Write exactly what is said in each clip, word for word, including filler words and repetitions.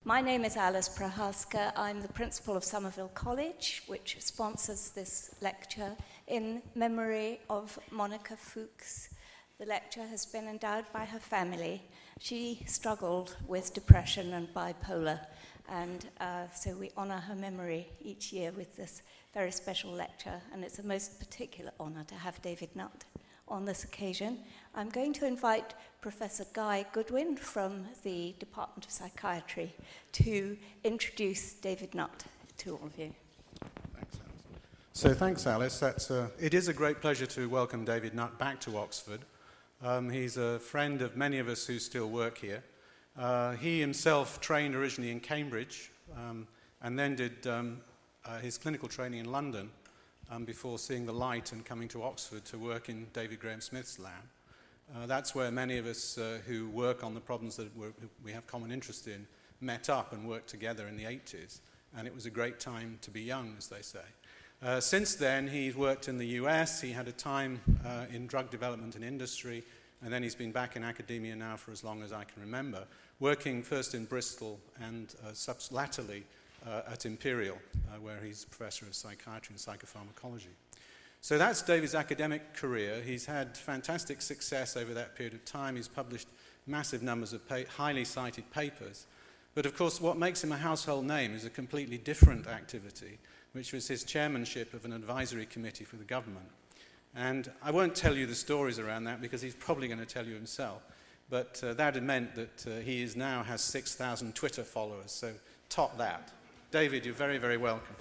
My name is Alice Prohaska. I'm the principal of Somerville College, which sponsors this lecture in memory of Monica Fuchs. The lecture has been endowed by her family. She struggled with depression and bipolar, and uh, so we honor her memory each year with this very special lecture, and it's a most particular honor to have David Nutt on this occasion. I'm going to invite Professor Guy Goodwin from the Department of Psychiatry to introduce David Nutt to all of you. Thanks, Alice. So thanks, Alice. That's, uh, it is a great pleasure to welcome David Nutt back to Oxford. Um, he's a friend of many of us who still work here. Uh, he himself trained originally in Cambridge um, and then did um, uh, his clinical training in London um, before seeing the light and coming to Oxford to work in David Graham Smith's lab. Uh, that's where many of us uh, who work on the problems that we're, we have common interest in met up and worked together in the eighties, and it was a great time to be young, as they say. Uh, since then, he's worked in the U S, he had a time uh, in drug development and industry, and then he's been back in academia now for as long as I can remember, working first in Bristol and uh, subs- latterly uh, at Imperial, uh, where he's professor of psychiatry and psychopharmacology. So that's David's academic career. He's had fantastic success over that period of time. He's published massive numbers of pa- highly cited papers. But of course, what makes him a household name is a completely different activity, which was his chairmanship of an advisory committee for the government. And I won't tell you the stories around that because he's probably going to tell you himself. But uh, that meant that uh, he is now has six thousand Twitter followers, so top that. David, you're very, very welcome.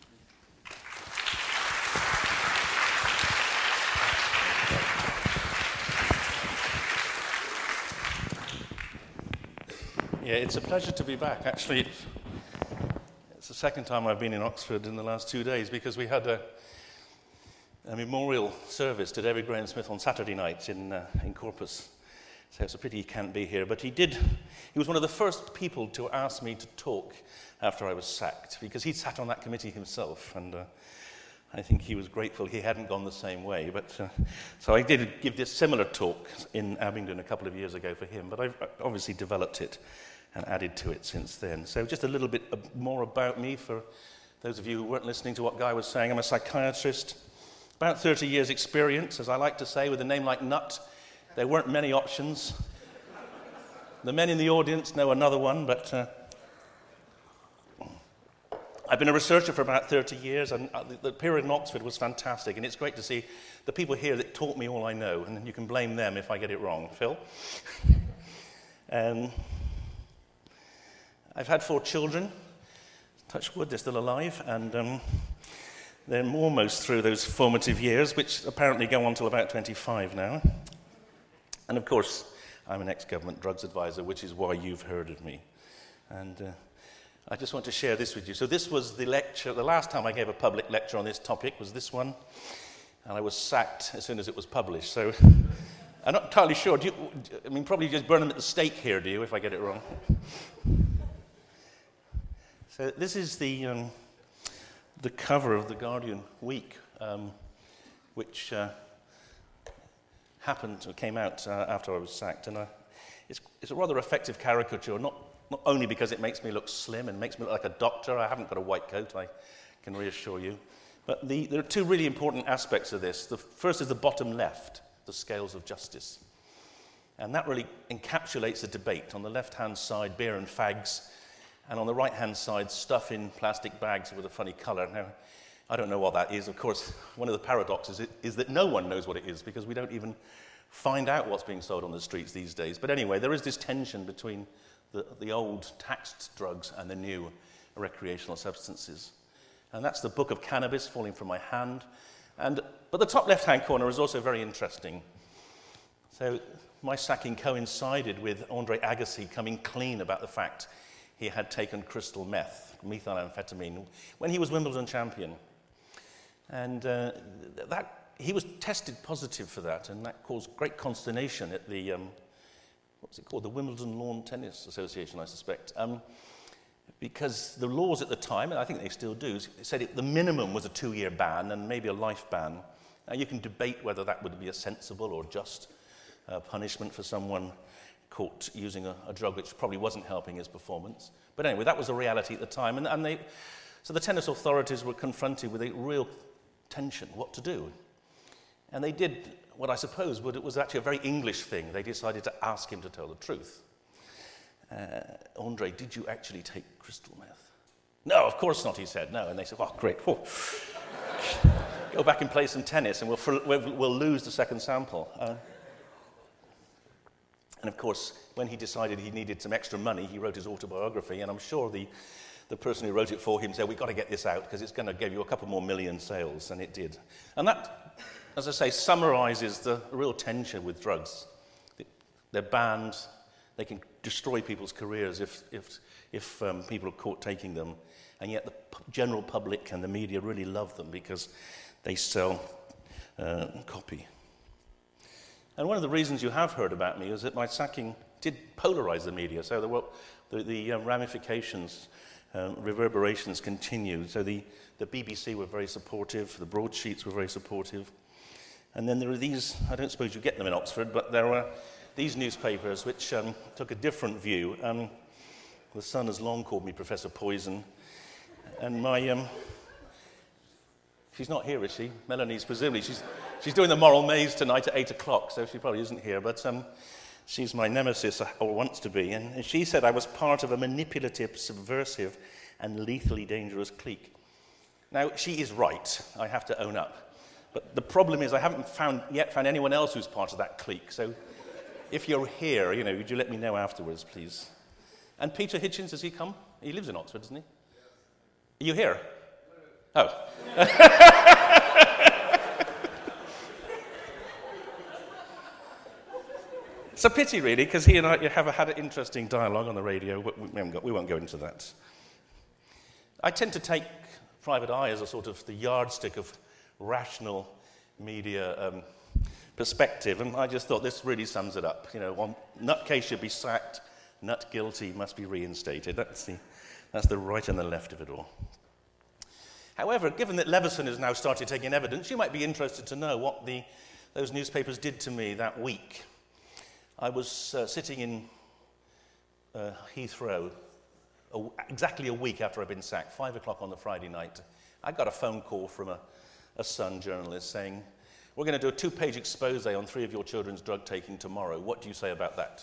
Yeah, it's a pleasure to be back. Actually, it's the second time I've been in Oxford in the last two days because we had a, a memorial service to David Graham Smith on Saturday night in, uh, in Corpus. So it's a pity he can't be here. But he did, he was one of the first people to ask me to talk after I was sacked because he'd sat on that committee himself. And uh, I think he was grateful he hadn't gone the same way. But uh, so I did give this similar talk in Abingdon a couple of years ago for him. But I've obviously developed it and added to it since then. So just a little bit more about me for those of you who weren't listening to what Guy was saying. I'm a psychiatrist, about thirty years experience, as I like to say, with a name like Nutt. There weren't many options. The men in the audience know another one, but uh, I've been a researcher for about thirty years, and the period in Oxford was fantastic, and it's great to see the people here that taught me all I know, and you can blame them if I get it wrong. Phil? um, I've had four children. Touch wood, they're still alive, and um, they're almost through those formative years, which apparently go on till about twenty-five now. And of course, I'm an ex-government drugs advisor, which is why you've heard of me. And uh, I just want to share this with you. So this was the lecture, the last time I gave a public lecture on this topic was this one, and I was sacked as soon as it was published. So I'm not entirely sure. Do you, I mean, probably just burn them at the stake here, do you, if I get it wrong? So this is the um, the cover of the Guardian Week, um, which uh, happened, or came out uh, after I was sacked, and uh, it's, it's a rather effective caricature, not not only because it makes me look slim and makes me look like a doctor. I haven't got a white coat, I can reassure you. But the, there are two really important aspects of this. The first is the bottom left, the scales of justice. And that really encapsulates the debate. On the left-hand side, beer and fags, and on the right-hand side, stuff in plastic bags with a funny colour. Now, I don't know what that is. Of course, one of the paradoxes is that no one knows what it is because we don't even find out what's being sold on the streets these days. But anyway, there is this tension between the, the old taxed drugs and the new recreational substances. And that's the book of cannabis falling from my hand. And, but the top left-hand corner is also very interesting. So my sacking coincided with Andre Agassi coming clean about the fact he had taken crystal meth, methamphetamine, when he was Wimbledon champion. And uh, that he was tested positive for that, and that caused great consternation at the, um, what was it called, the Wimbledon Lawn Tennis Association, I suspect, um, because the laws at the time, and I think they still do, said it, the minimum was a two-year ban and maybe a life ban. Now, you can debate whether that would be a sensible or just uh, punishment for someone caught using a, a drug which probably wasn't helping his performance. But anyway, that was a reality at the time. And, and they, so the tennis authorities were confronted with a real tension, what to do. And they did what I suppose would, it was actually a very English thing. They decided to ask him to tell the truth. Uh, Andre, did you actually take crystal meth? No, of course not, he said. No. And they said, oh, great. Oh. Go back and play some tennis and we'll, we'll, we'll lose the second sample. Uh, and of course, when he decided he needed some extra money, he wrote his autobiography, and I'm sure the, the person who wrote it for him said, we've got to get this out because it's going to give you a couple more million sales, and it did. And that, as I say, summarizes the real tension with drugs. They're banned, they can destroy people's careers if, if, if um, people are caught taking them, and yet the p- general public and the media really love them because they sell uh, copy. And one of the reasons you have heard about me is that my sacking did polarize the media. So there were, the, the uh, ramifications, um, reverberations continued. So the, the B B C were very supportive, the broadsheets were very supportive. And then there are these, I don't suppose you get them in Oxford, but there are these newspapers which um, took a different view. Um, the Sun has long called me Professor Poison. And my... Um, She's not here, is she? Melanie's presumably. She's, she's doing the Moral Maze tonight at eight o'clock, so she probably isn't here. But um, she's my nemesis, or wants to be. And she said I was part of a manipulative, subversive, and lethally dangerous clique. Now, she is right, I have to own up. But the problem is I haven't found, yet found anyone else who's part of that clique. So if you're here, you know, would you let me know afterwards, please? And Peter Hitchens, has he come? He lives in Oxford, doesn't he? Are you here? Oh. It's a pity, really, because he and I have had an interesting dialogue on the radio, but we, haven't got, we won't go into that. I tend to take Private Eye as a sort of the yardstick of rational media um, perspective, and I just thought this really sums it up. You know, one nutcase should be sacked, nut guilty must be reinstated. That's the, that's the right and the left of it all. However, given that Leveson has now started taking evidence, you might be interested to know what the, those newspapers did to me that week. I was uh, sitting in uh, Heathrow a, exactly a week after I'd been sacked, five o'clock on the Friday night. I got a phone call from a, a Sun journalist saying, we're going to do a two-page expose on three of your children's drug taking tomorrow. What do you say about that?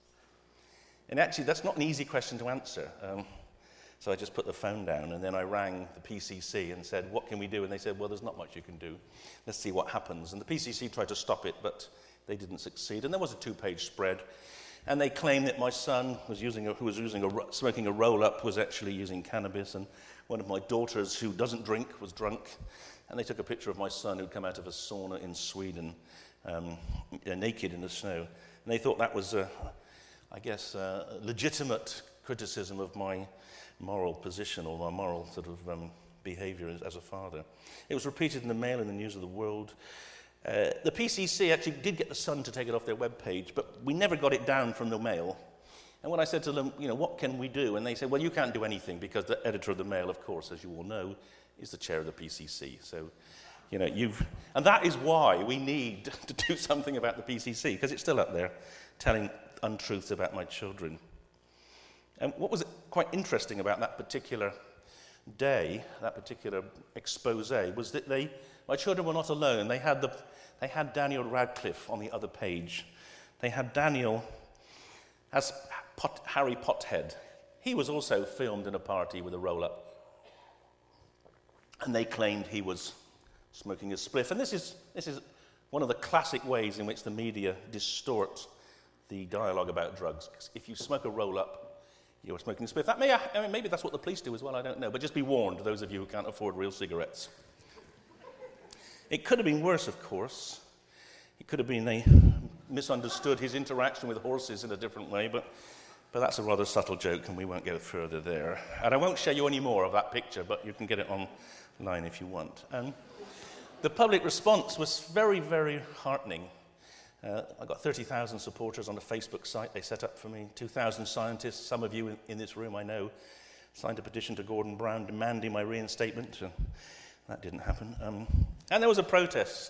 And actually, that's not an easy question to answer. Um, So I just put the phone down, and then I rang the P C C and said, what can we do? And they said, well, there's not much you can do. Let's see what happens. And the P C C tried to stop it, but they didn't succeed. And there was a two-page spread. And they claimed that my son, was using a, who was using a, smoking a roll-up, was actually using cannabis. And one of my daughters, who doesn't drink, was drunk. And they took a picture of my son who'd come out of a sauna in Sweden, um, naked in the snow. And they thought that was, uh, I guess, uh, legitimate criticism of my moral position or my moral sort of um, behaviour as, as a father. It was repeated in the Mail and the News of the World. Uh, the P C C actually did get the Sun to take it off their webpage, but we never got it down from the Mail. And when I said to them, you know, what can we do? And they said, well, you can't do anything because the editor of the Mail, of course, as you all know, is the chair of the P C C. So, you know, you've... And that is why we need to do something about the P C C, because it's still up there telling untruths about my children. And what was quite interesting about that particular day, that particular expose, was that they, my children were not alone. They had, the, they had Daniel Radcliffe on the other page. They had Daniel as Pot, Harry Pothead. He was also filmed in a party with a roll-up. And they claimed he was smoking a spliff. And this is, this is one of the classic ways in which the media distort the dialogue about drugs. 'Cause if you smoke a roll-up, you're smoking a spliff. That may, I mean, maybe that's what the police do as well, I don't know. But just be warned, those of you who can't afford real cigarettes. It could have been worse, of course. It could have been they misunderstood his interaction with horses in a different way, but, but that's a rather subtle joke, and we won't go further there. And I won't show you any more of that picture, but you can get it online if you want. And the public response was very, very heartening. Uh, I got thirty thousand supporters on the Facebook site they set up for me. two thousand scientists, some of you in, in this room I know, signed a petition to Gordon Brown demanding my reinstatement. Uh, that didn't happen. Um, and there was a protest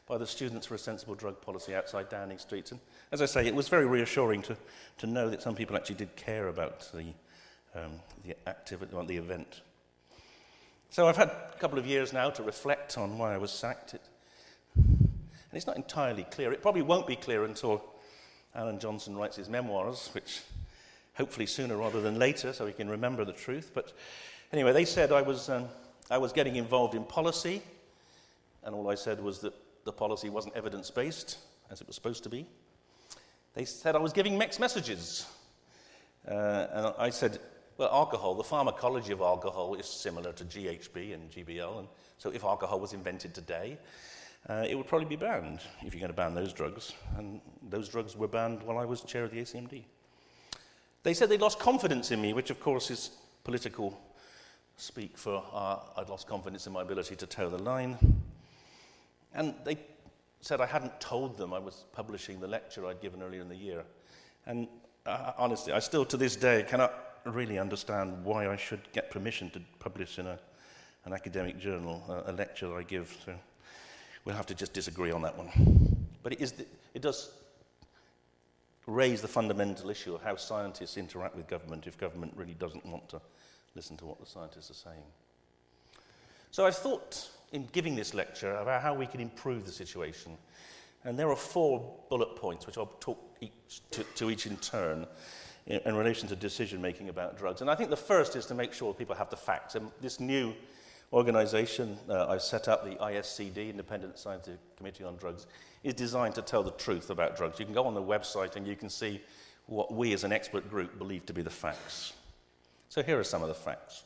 by the Students for a Sensible Drug Policy outside Downing Street. And as I say, it was very reassuring to, to know that some people actually did care about the, um, the activity, or the event. So I've had a couple of years now to reflect on why I was sacked. It, and it's not entirely clear. It probably won't be clear until Alan Johnson writes his memoirs, which hopefully sooner rather than later, so he can remember the truth. But anyway, they said I was, um, I was getting involved in policy, and all I said was that the policy wasn't evidence-based, as it was supposed to be. They said I was giving mixed messages. Uh, and I said, well, alcohol, the pharmacology of alcohol is similar to G H B and G B L, and so if alcohol was invented today, uh, it would probably be banned, if you're going to ban those drugs. And those drugs were banned while I was chair of the A C M D. They said they'd lost confidence in me, which of course is political speak for uh, I'd lost confidence in my ability to toe the line. And they said I hadn't told them I was publishing the lecture I'd given earlier in the year. And uh, honestly, I still to this day cannot really understand why I should get permission to publish in a, an academic journal uh, a lecture that I give. So we'll have to just disagree on that one. But it, is the, it does raise the fundamental issue of how scientists interact with government if government really doesn't want to listen to what the scientists are saying. So I thought in giving this lecture about how we can improve the situation. And there are four bullet points, which I'll talk each to, to each in turn, in, in relation to decision-making about drugs. And I think the first is to make sure people have the facts. And this new organization uh, I've set up, the I S C D, Independent Scientific Committee on Drugs, is designed to tell the truth about drugs. You can go on the website and you can see what we as an expert group believe to be the facts. So here are some of the facts.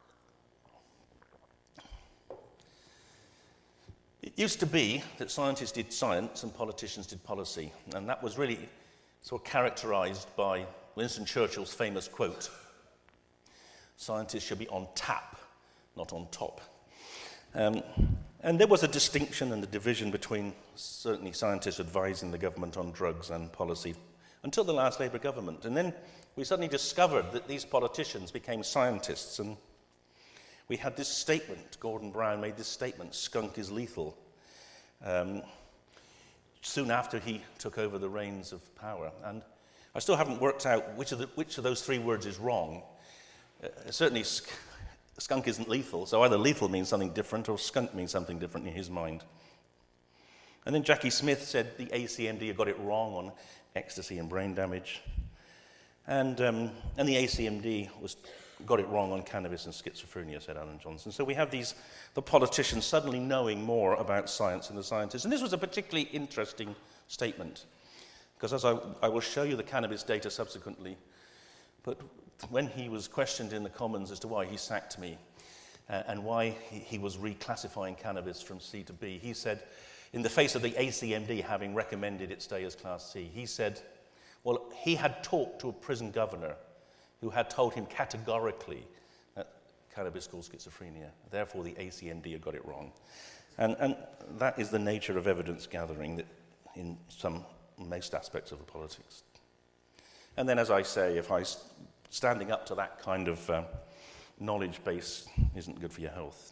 It used to be that scientists did science and politicians did policy, and that was really sort of characterized by Winston Churchill's famous quote, "Scientists should be on tap, not on top." Um, and there was a distinction and a division between certainly scientists advising the government on drugs and policy until the last Labour government. And then we suddenly discovered that these politicians became scientists, and we had this statement, Gordon Brown made this statement, "Skunk is lethal," um, soon after he took over the reins of power. And I still haven't worked out which of, the, which of those three words is wrong. Uh, certainly sk- skunk isn't lethal, so either lethal means something different or skunk means something different in his mind. And then Jackie Smith said the A C M D had got it wrong on ecstasy and brain damage. And, um, and the A C M D was got it wrong on cannabis and schizophrenia, said Alan Johnson. So we have these, the politicians suddenly knowing more about science than the scientists. And this was a particularly interesting statement, because as I, I will show you the cannabis data subsequently, but when he was questioned in the Commons as to why he sacked me uh, and why he, he was reclassifying cannabis from C to B, he said, in the face of the A C M D having recommended it stay as Class C, he said, well, he had talked to a prison governor who had told him categorically that cannabis caused schizophrenia. Therefore, the A C M D had got it wrong. And, and that is the nature of evidence gathering that in some, most aspects of the politics. And then, as I say, if I standing up to that kind of um, knowledge base isn't good for your health.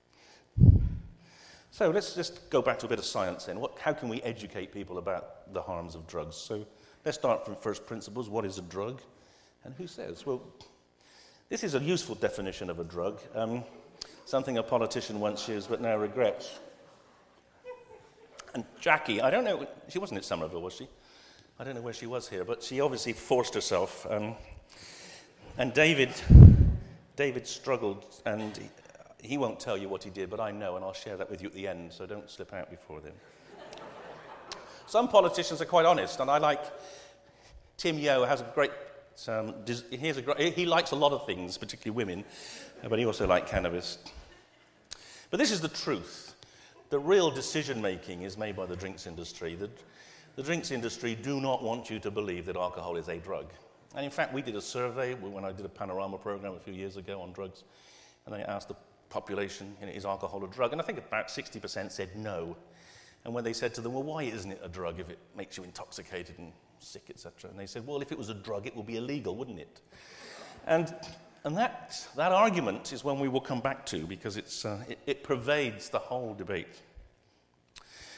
So let's just go back to a bit of science then. What, how can we educate people about the harms of drugs? So let's start from first principles. What is a drug? And who says? Well, this is a useful definition of a drug, um, something a politician once used but now regrets. And Jackie, I don't know, she wasn't at Somerville, was she? I don't know where she was here, but she obviously forced herself. Um, and David, David struggled, and he, he won't tell you what he did, but I know, and I'll share that with you at the end, so don't slip out before then. Some politicians are quite honest, and I like Tim Yeo has a great Um, he, has a great, he likes a lot of things, particularly women, but he also likes cannabis. But this is the truth. The real decision-making is made by the drinks industry. The, the drinks industry do not want you to believe that alcohol is a drug. And in fact, we did a survey when I did a Panorama program a few years ago on drugs, and I asked the population, you know, is alcohol a drug? And I think about sixty percent said no. And when they said to them, well, why isn't it a drug if it makes you intoxicated and sick, et cetera? And they said, well, if it was a drug, it would be illegal, wouldn't it? And and that that argument is one we will come back to, because it's uh, it, it pervades the whole debate.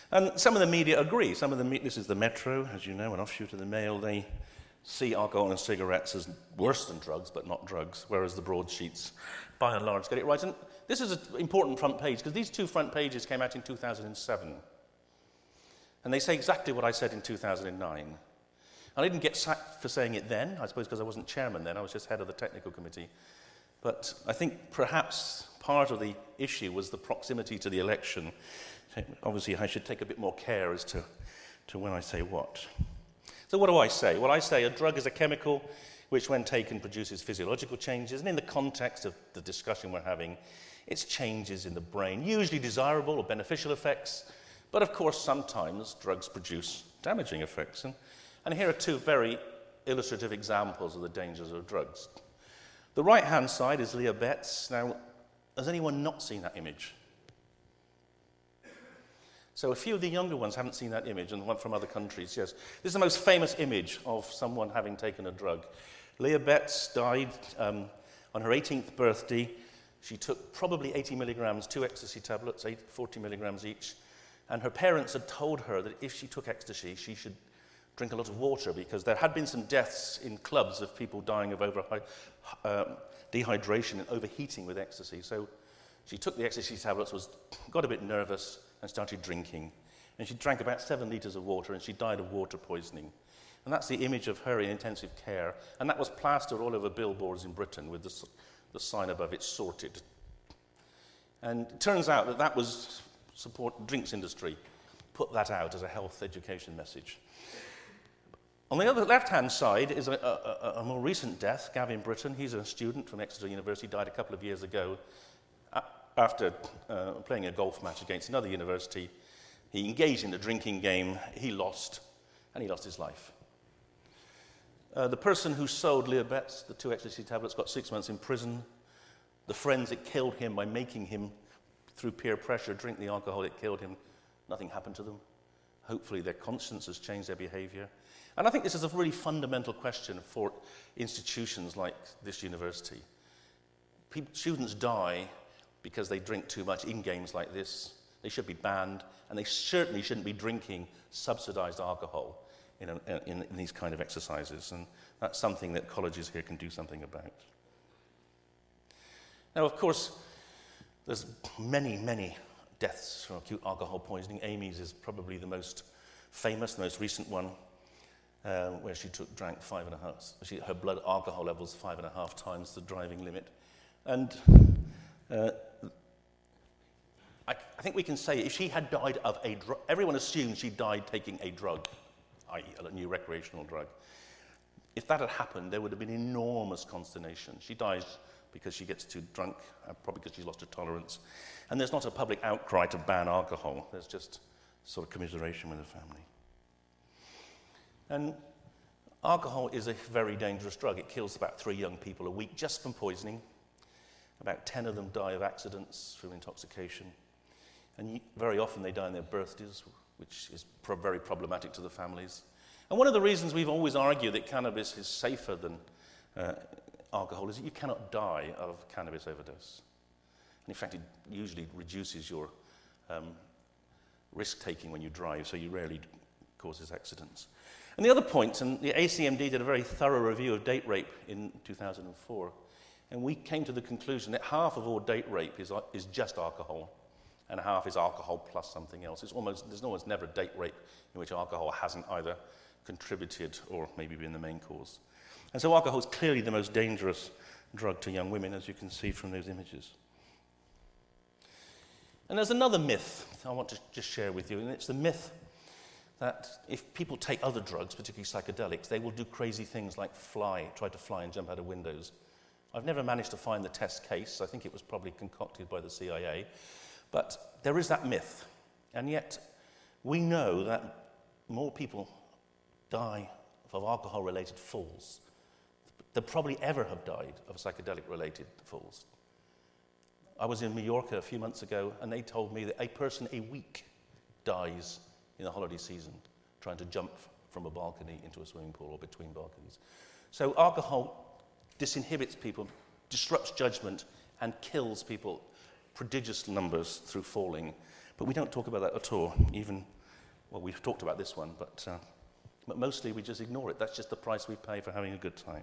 And some of the media agree. Some of the me- this is the Metro, as you know, an offshoot of the Mail. They see alcohol and cigarettes as worse than drugs, but not drugs, whereas the broadsheets, by and large, get it right. And this is an important front page, because these two front pages came out in two thousand seven. And they say exactly what I said in two thousand nine. I didn't get sacked for saying it then, I suppose because I wasn't chairman then, I was just head of the technical committee. But I think perhaps part of the issue was the proximity to the election. Obviously, I should take a bit more care as to, to when I say what. So what do I say? Well, I say a drug is a chemical which, when taken, produces physiological changes. And in the context of the discussion we're having, it's changes in the brain, usually desirable or beneficial effects. But of course, sometimes drugs produce damaging effects. And, and here are two very illustrative examples of the dangers of drugs. The right-hand side is Leah Betts. Now, has anyone not seen that image? So a few of the younger ones haven't seen that image, and one from other countries, yes. This is the most famous image of someone having taken a drug. Leah Betts died um, on her eighteenth birthday. She took probably eighty milligrams, two ecstasy tablets, eight, forty milligrams each. And her parents had told her that if she took ecstasy, she should drink a lot of water, because there had been some deaths in clubs of people dying of over, uh, dehydration and overheating with ecstasy. So she took the ecstasy tablets, was, got a bit nervous, and started drinking. And she drank about seven litres of water, and she died of water poisoning. And that's the image of her in intensive care. And that was plastered all over billboards in Britain with the, the sign above it, sorted. And it turns out that that was support drinks industry, put that out as a health education message. On the other left-hand side is a, a, a more recent death, Gavin Britton. He's a student from Exeter University, died a couple of years ago. After uh, playing a golf match against another university, he engaged in a drinking game, he lost, and he lost his life. Uh, the person who sold Leah Betts the two ecstasy tablets got six months in prison. The friends that killed him by making him, through peer pressure, drink the alcohol that killed him, nothing happened to them. Hopefully their conscience has changed their behavior. And I think this is a really fundamental question for institutions like this university. People, students die because they drink too much in games like this. They should be banned, and they certainly shouldn't be drinking subsidized alcohol in, a, in, in these kind of exercises, and that's something that colleges here can do something about. Now, of course, there's many, many deaths from acute alcohol poisoning. Amy's is probably the most famous, the most recent one, uh, where she took, drank five and a half, she, her blood alcohol levels five and a half times the driving limit. And uh, I, I think we can say if she had died of a drug, everyone assumes she died taking a drug, that is a new recreational drug. If that had happened, there would have been enormous consternation. She dies because she gets too drunk, uh, probably because she's lost her tolerance. And there's not a public outcry to ban alcohol. There's just sort of commiseration with the family. And alcohol is a very dangerous drug. It kills about three young people a week just from poisoning. About ten of them die of accidents through intoxication. And very often they die on their birthdays, which is pro- very problematic to the families. And one of the reasons we've always argued that cannabis is safer than uh, alcohol is that you cannot die of cannabis overdose. And in fact, it usually reduces your um, risk-taking when you drive, so you rarely causes accidents. And the other point, and the A C M D did a very thorough review of date rape in two thousand four, and we came to the conclusion that half of all date rape is, is just alcohol, and half is alcohol plus something else. It's almost, there's almost never date rape in which alcohol hasn't either contributed or maybe been the main cause. And so alcohol is clearly the most dangerous drug to young women, as you can see from those images. And there's another myth I want to just share with you, and it's the myth that if people take other drugs, particularly psychedelics, they will do crazy things like fly, try to fly and jump out of windows. I've never managed to find the test case. I think it was probably concocted by the C I A. But there is that myth. And yet, we know that more people die of alcohol-related falls than probably ever have died of psychedelic-related falls. I was in Mallorca a few months ago, and they told me that a person a week dies in the holiday season trying to jump from a balcony into a swimming pool or between balconies. So alcohol disinhibits people, disrupts judgment, and kills people prodigious numbers through falling. But we don't talk about that at all, even well, we've talked about this one, but, uh, but mostly we just ignore it. That's just the price we pay for having a good time.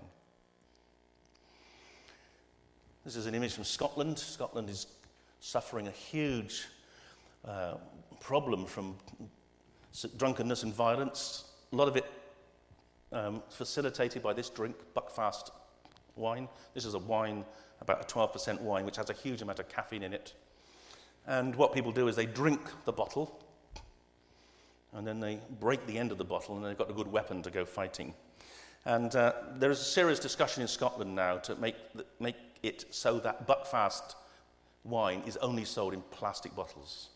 This is an image from Scotland. Scotland is suffering a huge uh, problem from drunkenness and violence. A lot of it um, facilitated by this drink, Buckfast wine. This is a wine, about a twelve percent wine, which has a huge amount of caffeine in it. And what people do is they drink the bottle, and then they break the end of the bottle, and they've got a good weapon to go fighting. And uh, there is a serious discussion in Scotland now to make, make it so that Buckfast wine is only sold in plastic bottles.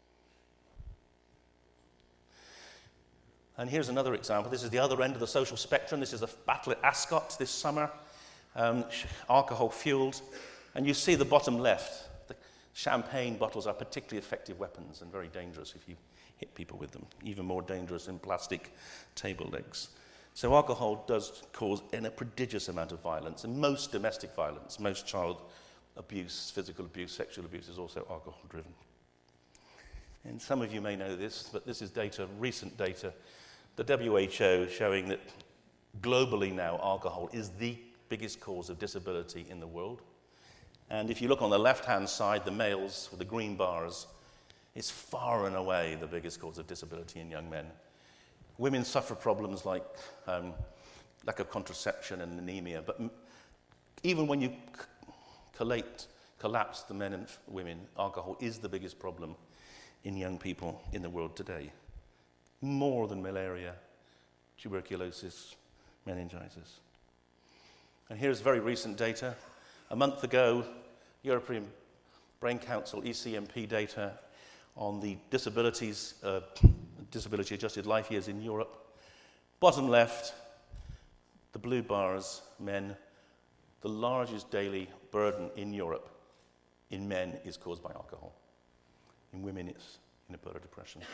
And here's another example. This is the other end of the social spectrum. This is a battle at Ascot this summer, um, alcohol-fueled. And you see the bottom left. The champagne bottles are particularly effective weapons and very dangerous if you hit people with them, even more dangerous than plastic table legs. So alcohol does cause a prodigious amount of violence, and most domestic violence, most child abuse, physical abuse, sexual abuse is also alcohol-driven. And some of you may know this, but this is data, recent data, the W H O showing that globally now alcohol is the biggest cause of disability in the world. And if you look on the left-hand side, the males with the green bars, it's far and away the biggest cause of disability in young men. Women suffer problems like um, lack of contraception and anemia, but m- even when you c- collate, collapse the men and f- women, alcohol is the biggest problem in young people in the world today. More than malaria, tuberculosis, meningitis. And here's very recent data. A month ago, European Brain Council, E C M P data on the disabilities, uh, disability-adjusted life years in Europe. Bottom left, the blue bars, men. The largest daily burden in Europe in men is caused by alcohol. In women, it's unipolar depression.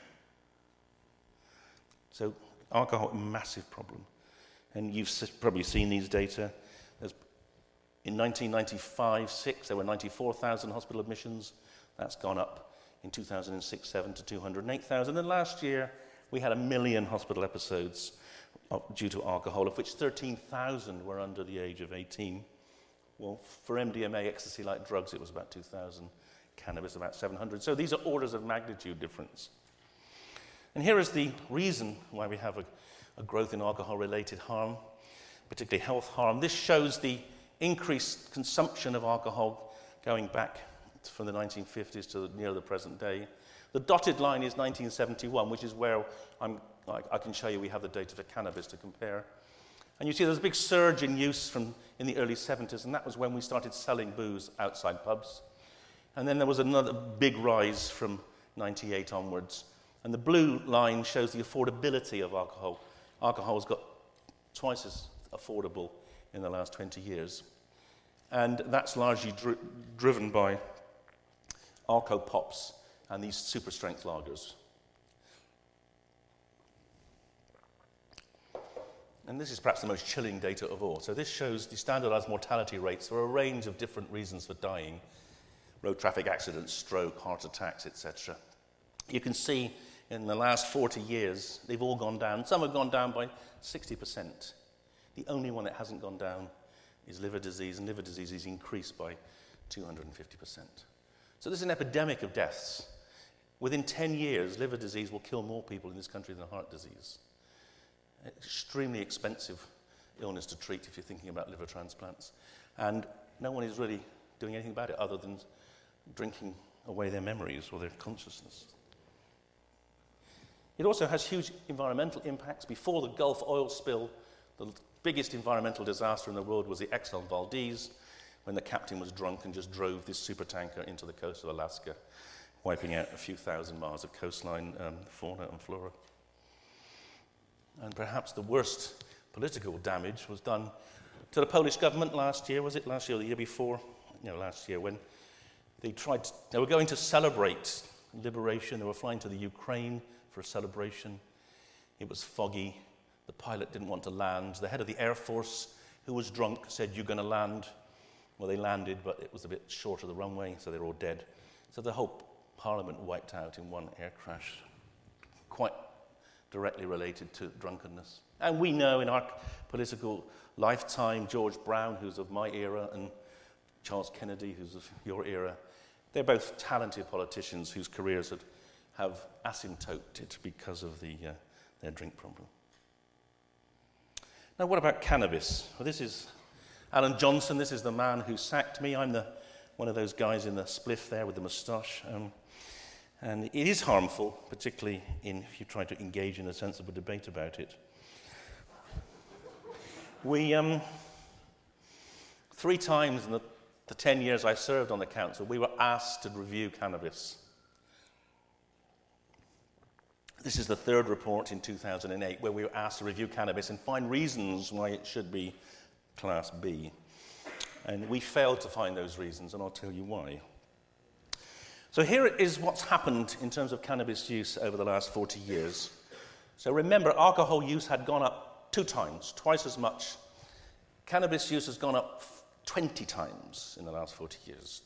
So alcohol, a massive problem. And you've probably seen these data. There's, in nineteen ninety-five six, there were ninety-four thousand hospital admissions. That's gone up in two thousand six seven to two hundred eight thousand. And last year, we had a million hospital episodes of, due to alcohol, of which thirteen thousand were under the age of eighteen. Well, for M D M A, ecstasy-like drugs, it was about two thousand. Cannabis, about seven hundred. So these are orders of magnitude difference. And here is the reason why we have a, a growth in alcohol-related harm, particularly health harm. This shows the increased consumption of alcohol going back from the nineteen fifties to near the present day. The dotted line is nineteen seventy-one, which is where I'm, I, I can show you we have the data for cannabis to compare. And you see there's a big surge in use from in the early seventies, and that was when we started selling booze outside pubs. And then there was another big rise from ninety-eight onwards. And the blue line shows the affordability of alcohol. Alcohol's got twice as affordable in the last twenty years. And that's largely dri- driven by Alco Pops and these super strength lagers. And this is perhaps the most chilling data of all. So this shows the standardized mortality rates for a range of different reasons for dying. Road traffic accidents, stroke, heart attacks, et cetera. You can see in the last forty years, they've all gone down. Some have gone down by sixty percent. The only one that hasn't gone down is liver disease, and liver disease is increased by two hundred fifty percent. So this is an epidemic of deaths. Within ten years, liver disease will kill more people in this country than heart disease. Extremely expensive illness to treat if you're thinking about liver transplants. And no one is really doing anything about it other than drinking away their memories or their consciousness. It also has huge environmental impacts. Before the Gulf oil spill, the biggest environmental disaster in the world was the Exxon Valdez, when the captain was drunk and just drove this supertanker into the coast of Alaska, wiping out a few thousand miles of coastline um, fauna and flora. And perhaps the worst political damage was done to the Polish government last year. Was it last year or the year before? No, last year, when they tried to, they were going to celebrate liberation. They were flying to the Ukraine for a celebration. It was foggy. The pilot didn't want to land. The head of the Air Force, who was drunk, said, "You're going to land." Well, they landed, but it was a bit short of the runway, so they were all dead. So the whole parliament wiped out in one air crash. quite directly related to drunkenness. And we know in our political lifetime, George Brown, who's of my era, and Charles Kennedy, who's of your era, they're both talented politicians whose careers had, have asymptoted because of the, uh, their drink problem. Now, what about cannabis? Well, this is Alan Johnson. This is the man who sacked me. I'm the, one of those guys in the spliff there with the moustache. Um, and it is harmful, particularly in, if you try to engage in a sensible debate about it. We, um, three times in the, the ten years I served on the council, we were asked to review cannabis. This is the third report in two thousand eight where we were asked to review cannabis and find reasons why it should be Class B. And we failed to find those reasons, and I'll tell you why. So here is what's happened in terms of cannabis use over the last forty years. So remember, alcohol use had gone up two times, twice as much. Cannabis use has gone up twenty times in the last forty years.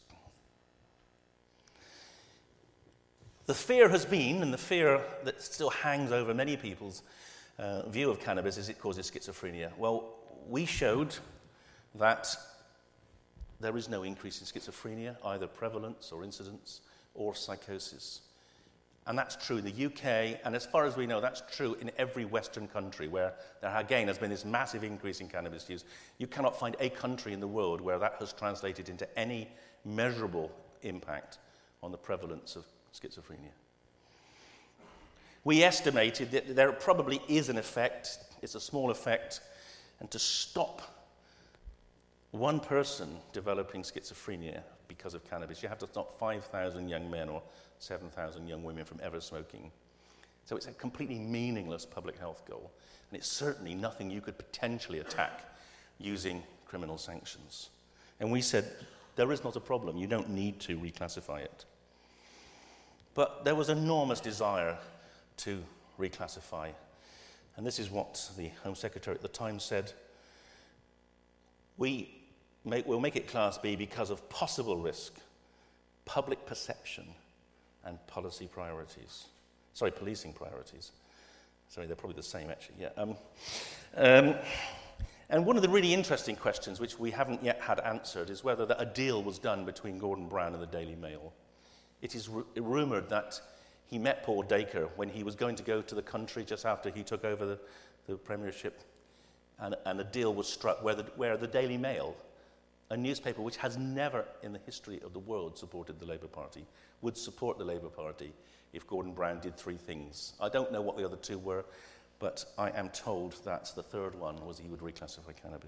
The fear has been, and the fear that still hangs over many people's uh, view of cannabis, is it causes schizophrenia. Well, we showed that there is no increase in schizophrenia, either prevalence or incidence or psychosis. And that's true in the U K, and as far as we know, that's true in every Western country where there, again, has been this massive increase in cannabis use. You cannot find a country in the world where that has translated into any measurable impact on the prevalence of schizophrenia. We estimated that there probably is an effect, it's a small effect, and to stop one person developing schizophrenia because of cannabis, you have to stop five thousand young men or seven thousand young women from ever smoking. So it's a completely meaningless public health goal, and it's certainly nothing you could potentially attack using criminal sanctions. And we said, there is not a problem, you don't need to reclassify it. But there was enormous desire to reclassify. And this is what the Home Secretary at the time said. We make, we'll make it Class B because of possible risk, public perception, and policy priorities. Sorry, policing priorities. Sorry, they're probably the same, actually. Yeah. Um, um, and one of the really interesting questions, which we haven't yet had answered, is whether a deal was done between Gordon Brown and the Daily Mail. It is ru- rumoured that he met Paul Dacre when he was going to go to the country just after he took over the, the premiership, and, and a deal was struck where the, where the Daily Mail, a newspaper which has never in the history of the world supported the Labour Party, would support the Labour Party if Gordon Brown did three things. I don't know what the other two were, but I am told that the third one was he would reclassify cannabis.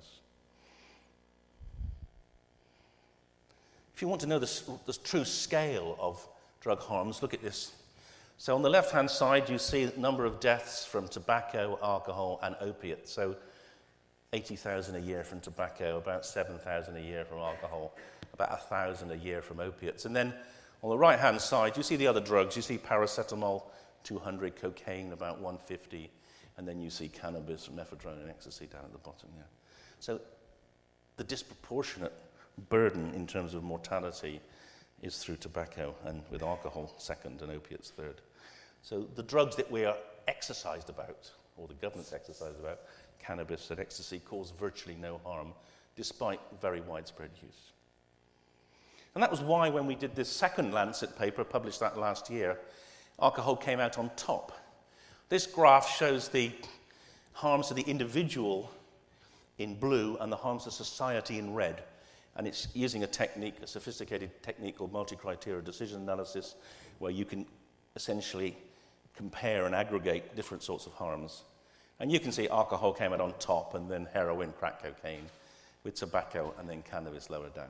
If you want to know the, the true scale of drug harms, look at this. So on the left-hand side, you see the number of deaths from tobacco, alcohol, and opiates. So eighty thousand a year from tobacco, about seven thousand a year from alcohol, about one thousand a year from opiates. And then on the right-hand side, you see the other drugs. You see paracetamol, two hundred, cocaine, about one hundred fifty, and then you see cannabis, mephedrone, and ecstasy down at the bottom here. So the disproportionate burden in terms of mortality is through tobacco, and with alcohol second and opiates third. So the drugs that we are exercised about, or the government's exercised about, cannabis and ecstasy, cause virtually no harm, despite very widespread use. And that was why when we did this second Lancet paper, published that last year, alcohol came out on top. This graph shows the harms to the individual in blue and the harms to society in red. And it's using a technique, a sophisticated technique called multi-criteria decision analysis, where you can essentially compare and aggregate different sorts of harms. And you can see alcohol came out on top, and then heroin, crack cocaine, with tobacco, and then cannabis lower down.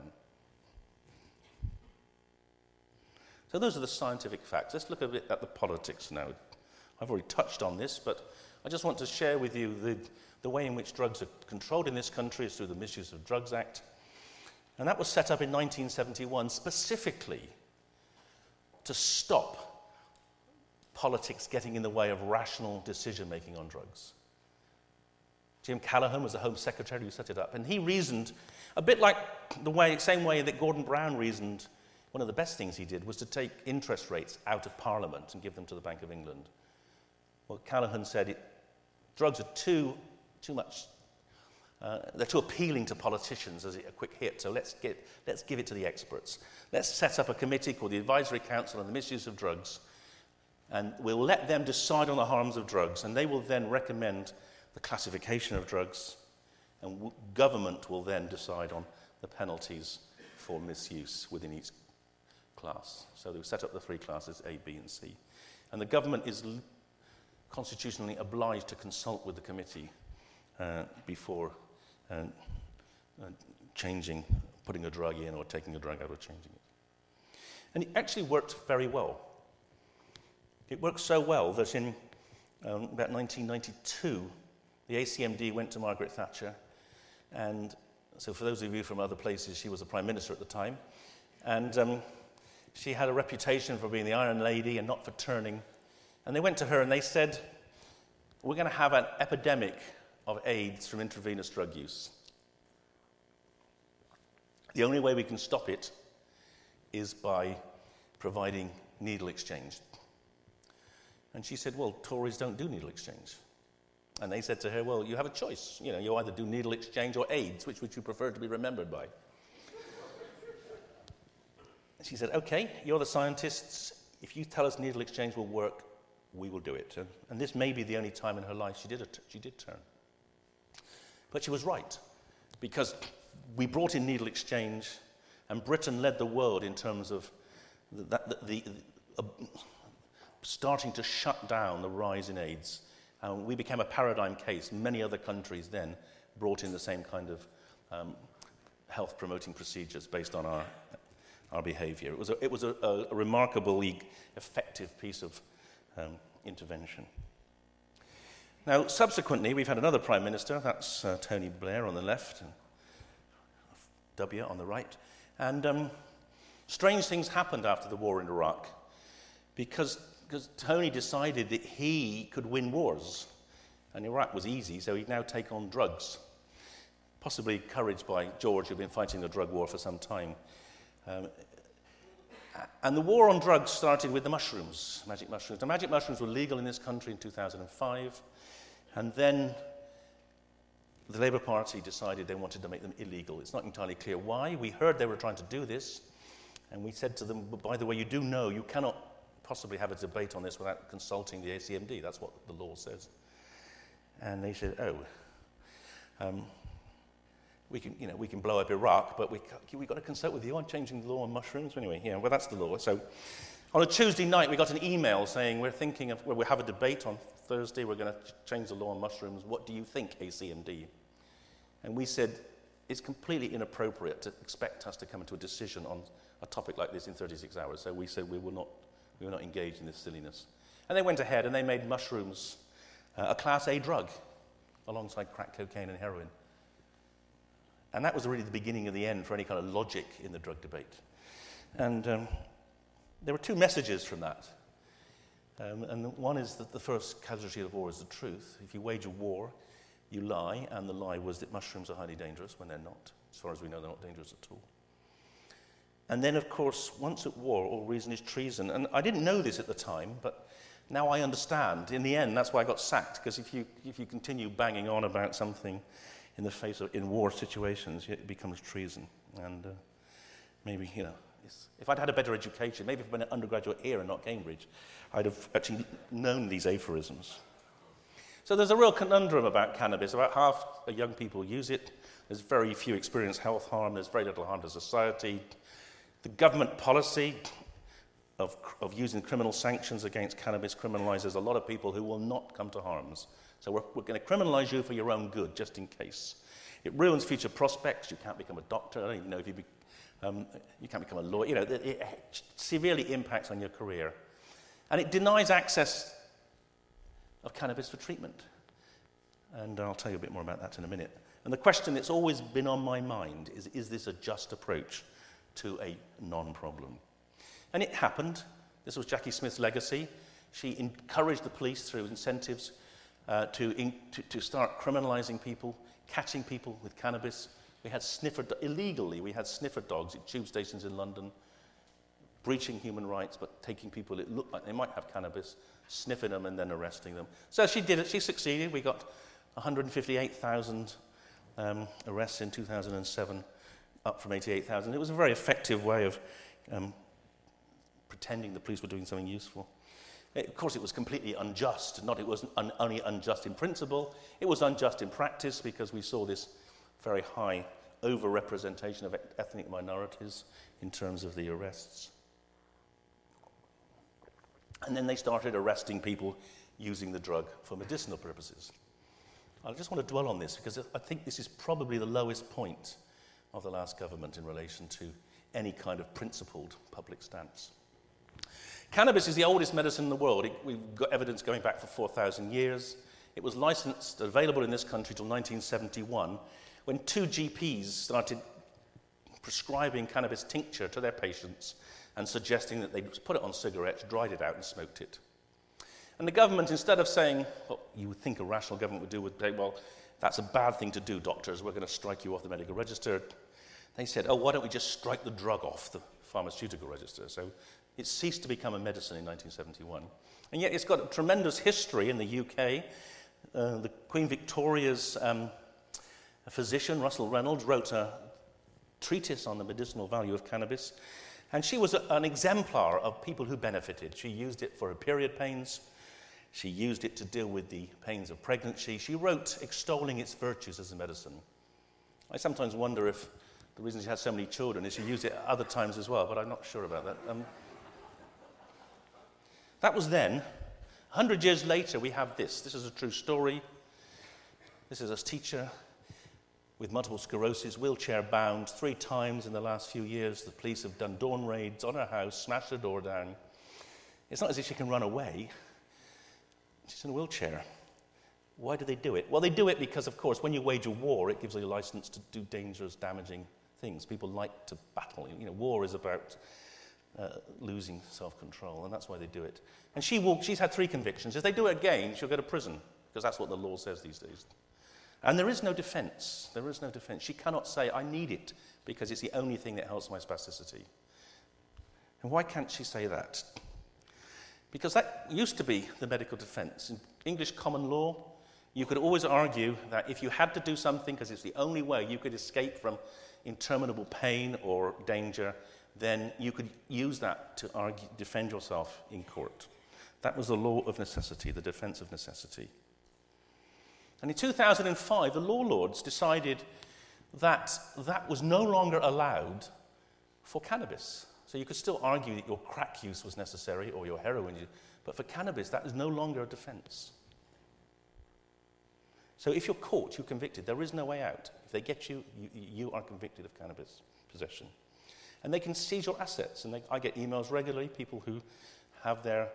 So those are the scientific facts. Let's look a bit at the politics now. I've already touched on this, but I just want to share with you the, the way in which drugs are controlled in this country is through the Misuse of Drugs Act. And that was set up in nineteen seventy-one specifically to stop politics getting in the way of rational decision-making on drugs. Jim Callaghan was the Home Secretary who set it up, and he reasoned a bit like the way, same way that Gordon Brown reasoned. One of the best things he did was to take interest rates out of Parliament and give them to the Bank of England. Well, Callaghan said it, drugs are too, too much, uh, they're too appealing to politicians as a quick hit, so let's, get, let's give it to the experts. Let's set up a committee called the Advisory Council on the Misuse of Drugs, and we'll let them decide on the harms of drugs, and they will then recommend the classification of drugs, and w- government will then decide on the penalties for misuse within each class. So they've set up the three classes, A, B, and C. And the government is l- constitutionally obliged to consult with the committee uh, before uh, uh, changing, putting a drug in or taking a drug out or changing it. And it actually worked very well. It worked so well that in um, about nineteen ninety-two, the A C M D went to Margaret Thatcher, and so for those of you from other places, she was the Prime Minister at the time, and um, she had a reputation for being the Iron Lady and not for turning. And they went to her and they said, we're going to have an epidemic of AIDS from intravenous drug use. The only way we can stop it is by providing needle exchange. And she said, well, Tories don't do needle exchange. And they said to her, well, you have a choice. You know, you either do needle exchange or AIDS. Which would you prefer to be remembered by? She said, okay, you're the scientists. If you tell us needle exchange will work, we will do it. And, and this may be the only time in her life she did, it, she did turn. But she was right, because we brought in needle exchange, and Britain led the world in terms of the, the, the, the uh, starting to shut down the rise in AIDS. And we became a paradigm case. Many other countries then brought in the same kind of um, health-promoting procedures based on our our behaviour. It was a, it was a, a remarkably effective piece of um, intervention. Now, subsequently, we've had another Prime Minister. That's uh, Tony Blair on the left, and W on the right. And um, strange things happened after the war in Iraq, because, because Tony decided that he could win wars. And Iraq was easy, so he'd now take on drugs, possibly encouraged by George, who'd been fighting the drug war for some time. Um, and the war on drugs started with the mushrooms, magic mushrooms. The magic mushrooms were legal in this country in two thousand five, and then the Labour Party decided they wanted to make them illegal. It's not entirely clear why. We heard they were trying to do this, and we said to them, but by the way, you do know you cannot possibly have a debate on this without consulting the A C M D. That's what the law says. And they said, oh, um, We can, you know, we can blow up Iraq, but we we've got to consult with you on changing the law on mushrooms. Anyway, yeah, well, that's the law. So on a Tuesday night, we got an email saying we're thinking of, well, we'll have a debate on Thursday. We're going to change the law on mushrooms. What do you think, A C M D? And we said it's completely inappropriate to expect us to come to a decision on a topic like this in thirty-six hours. So we said we will not, we will not engage in this silliness. And they went ahead and they made mushrooms uh, a Class A drug alongside crack cocaine and heroin. And that was really the beginning of the end for any kind of logic in the drug debate. And um, there were two messages from that. Um, and one is that the first casualty of war is the truth. If you wage a war, you lie, and the lie was that mushrooms are highly dangerous when they're not. As far as we know, they're not dangerous at all. And then, of course, once at war, all reason is treason. And I didn't know this at the time, but now I understand. In the end, that's why I got sacked, because if you, if you continue banging on about something in the face of, in war situations, it becomes treason. And uh, maybe, you know, it's, if I'd had a better education, maybe if I'd been an undergraduate here and not Cambridge, I'd have actually known these aphorisms. So there's a real conundrum about cannabis. About half of young people use it. There's very few experience health harm. There's very little harm to society. The government policy of, of using criminal sanctions against cannabis criminalizes a lot of people who will not come to harms. So we're, we're going to criminalize you for your own good, just in case. It ruins future prospects. You can't become a doctor. I don't even know if you, be, um, you can't become a lawyer. You know, it, it severely impacts on your career. And it denies access of cannabis for treatment. And I'll tell you a bit more about that in a minute. And the question that's always been on my mind is, is this a just approach to a non-problem? And it happened. This was Jackie Smith's legacy. She encouraged the police through incentives Uh, to, in, to, to start criminalizing people, catching people with cannabis. We had sniffer, do- illegally, we had sniffer dogs at tube stations in London, breaching human rights, but taking people that looked like they might have cannabis, sniffing them, and then arresting them. So she did it. She succeeded. We got one hundred fifty-eight thousand um, arrests in two thousand seven, up from eighty-eight thousand. It was a very effective way of um, pretending the police were doing something useful. It, of course, it was completely unjust. Not it wasn't un- only unjust in principle, it was unjust in practice, because we saw this very high overrepresentation of ethnic minorities in terms of the arrests. And then they started arresting people using the drug for medicinal purposes. I just want to dwell on this, because I think this is probably the lowest point of the last government in relation to any kind of principled public stance. Cannabis is the oldest medicine in the world. It, we've got evidence going back for four thousand years. It was licensed, available in this country till nineteen seventy-one, when two G Ps started prescribing cannabis tincture to their patients and suggesting that they'd put it on cigarettes, dried it out, and smoked it. And the government, instead of saying what you would think a rational government would do, would say, well, that's a bad thing to do, doctors, we're going to strike you off the medical register. They said, oh, why don't we just strike the drug off the pharmaceutical register? So it ceased to become a medicine in nineteen seventy-one. And yet it's got a tremendous history in the U K. Uh, the Queen Victoria's um, physician, Russell Reynolds, wrote a treatise on the medicinal value of cannabis. And she was a, an exemplar of people who benefited. She used it for her period pains. She used it to deal with the pains of pregnancy. She wrote extolling its virtues as a medicine. I sometimes wonder if the reason she had so many children is she used it at other times as well, but I'm not sure about that. Um, that was then. A hundred years later, we have this. This is a true story. This is a teacher with multiple sclerosis, wheelchair-bound. Three times in the last few years, the police have done dawn raids on her house, smashed her door down. It's not as if she can run away. She's in a wheelchair. Why do they do it? Well, they do it because, of course, when you wage a war, it gives you a license to do dangerous, damaging things. People like to battle. You know, war is about uh, losing self-control, and that's why they do it. And she will, she's had three convictions. If they do it again, she'll go to prison, because that's what the law says these days. And there is no defense. There is no defense. She cannot say, I need it, because it's the only thing that helps my spasticity. And why can't she say that? Because that used to be the medical defense. In English common law, you could always argue that if you had to do something because it's the only way you could escape from interminable pain or danger, then you could use that to argue, defend yourself in court. That was the law of necessity, the defense of necessity. And in two thousand five, the law lords decided that that was no longer allowed for cannabis. So you could still argue that your crack use was necessary or your heroin use, but for cannabis, that is no longer a defense. So if you're caught, you're convicted. There is no way out. If they get you, you, you are convicted of cannabis possession. And they can seize your assets. And they, I get emails regularly, people who have their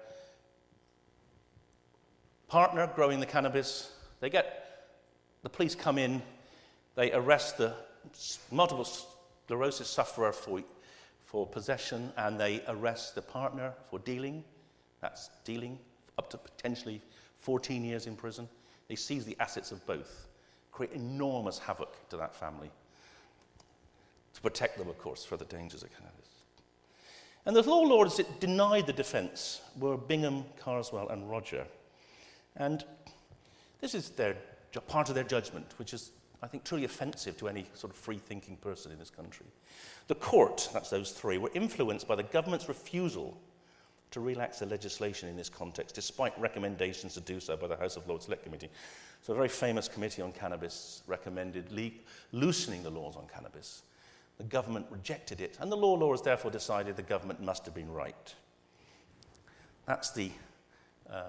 partner growing the cannabis. They get, the police come in, they arrest the multiple sclerosis sufferer for, for possession, and they arrest the partner for dealing. That's dealing, up to potentially fourteen years in prison. They seize the assets of both, create enormous havoc to that family, to protect them, of course, for the dangers of cannabis. And the law lords that denied the defense were Bingham, Carswell, and Roger. And this is their part of their judgment, which is, I think, truly offensive to any sort of free-thinking person in this country. The court, that's those three, were influenced by the government's refusal to relax the legislation in this context, despite recommendations to do so by the House of Lords Select Committee. So a very famous committee on cannabis recommended le- loosening the laws on cannabis. The government rejected it, and the law lords therefore decided the government must have been right. That's the um,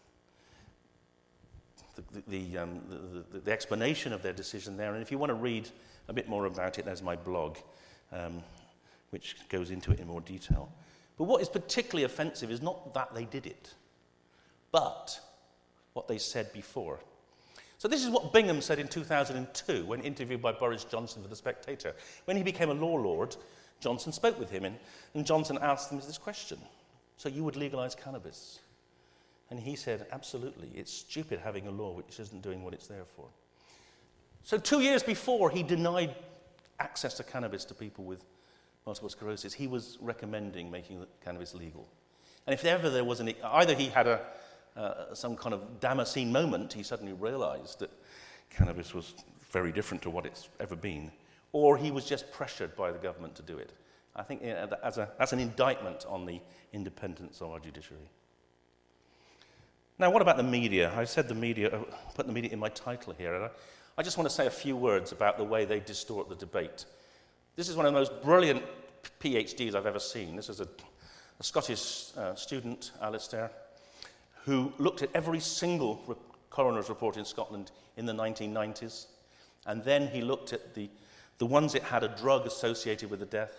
the, the, um, the, the, the explanation of their decision there. And if you want to read a bit more about it, there's my blog, um, which goes into it in more detail. But what is particularly offensive is not that they did it, but what they said before. So this is what Bingham said in two thousand two when interviewed by Boris Johnson for The Spectator. When he became a law lord, Johnson spoke with him, and, and Johnson asked him this question: so you would legalize cannabis? And he said, absolutely. It's stupid having a law which isn't doing what it's there for. So two years before, he denied access to cannabis to people with multiple sclerosis, he was recommending making cannabis legal. And if ever there was an, either he had a, uh, some kind of Damascene moment, he suddenly realized that cannabis was very different to what it's ever been, or he was just pressured by the government to do it. I think you know, as a, that's an indictment on the independence of our judiciary. Now, what about the media? I said the media, uh, put the media in my title here. And I, I just want to say a few words about the way they distort the debate. This is one of the most brilliant PhDs I've ever seen. This is a, a Scottish uh, student, Alistair, who looked at every single re- coroner's report in Scotland in the nineteen nineties, and then he looked at the, the ones that had a drug associated with the death,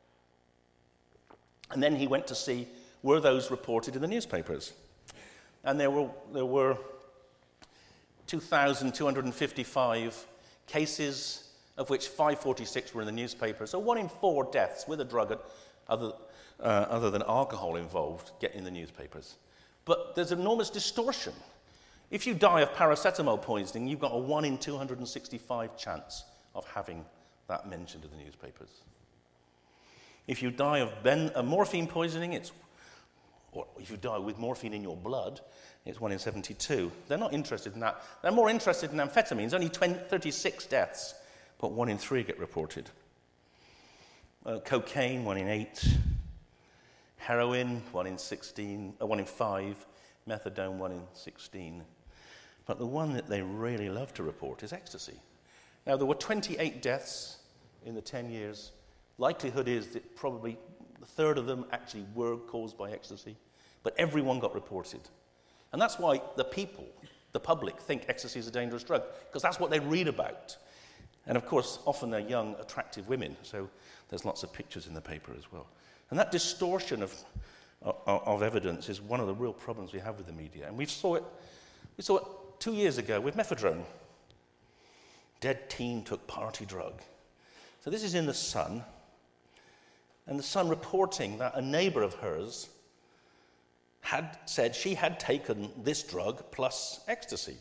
and then he went to see, were those reported in the newspapers? And there were, there were two thousand two hundred fifty-five cases, of which five hundred forty-six were in the newspaper. So one in four deaths with a drug other, uh, other than alcohol involved get in the newspapers. But there's enormous distortion. If you die of paracetamol poisoning, you've got a one in two hundred sixty-five chance of having that mentioned in the newspapers. If you die of ben- uh, morphine poisoning, it's or if you die with morphine in your blood, it's one in seventy-two. They're not interested in that. They're more interested in amphetamines. Only twenty, thirty-six deaths, but one in three get reported. Uh, cocaine, one in eight. Heroin, one in sixteen, uh, one in five. Methadone, one in sixteen. But the one that they really love to report is ecstasy. Now, there were twenty-eight deaths in the ten years. Likelihood is that probably a third of them actually were caused by ecstasy, but everyone got reported. And that's why the people, the public, think ecstasy is a dangerous drug, because that's what they read about. And of course, often they're young, attractive women, so there's lots of pictures in the paper as well. And that distortion of, of, of evidence is one of the real problems we have with the media. And we saw it, we saw it two years ago with methadone. Dead teen took party drug. So this is in The Sun. And The Sun reporting that a neighbour of hers had said she had taken this drug plus ecstasy.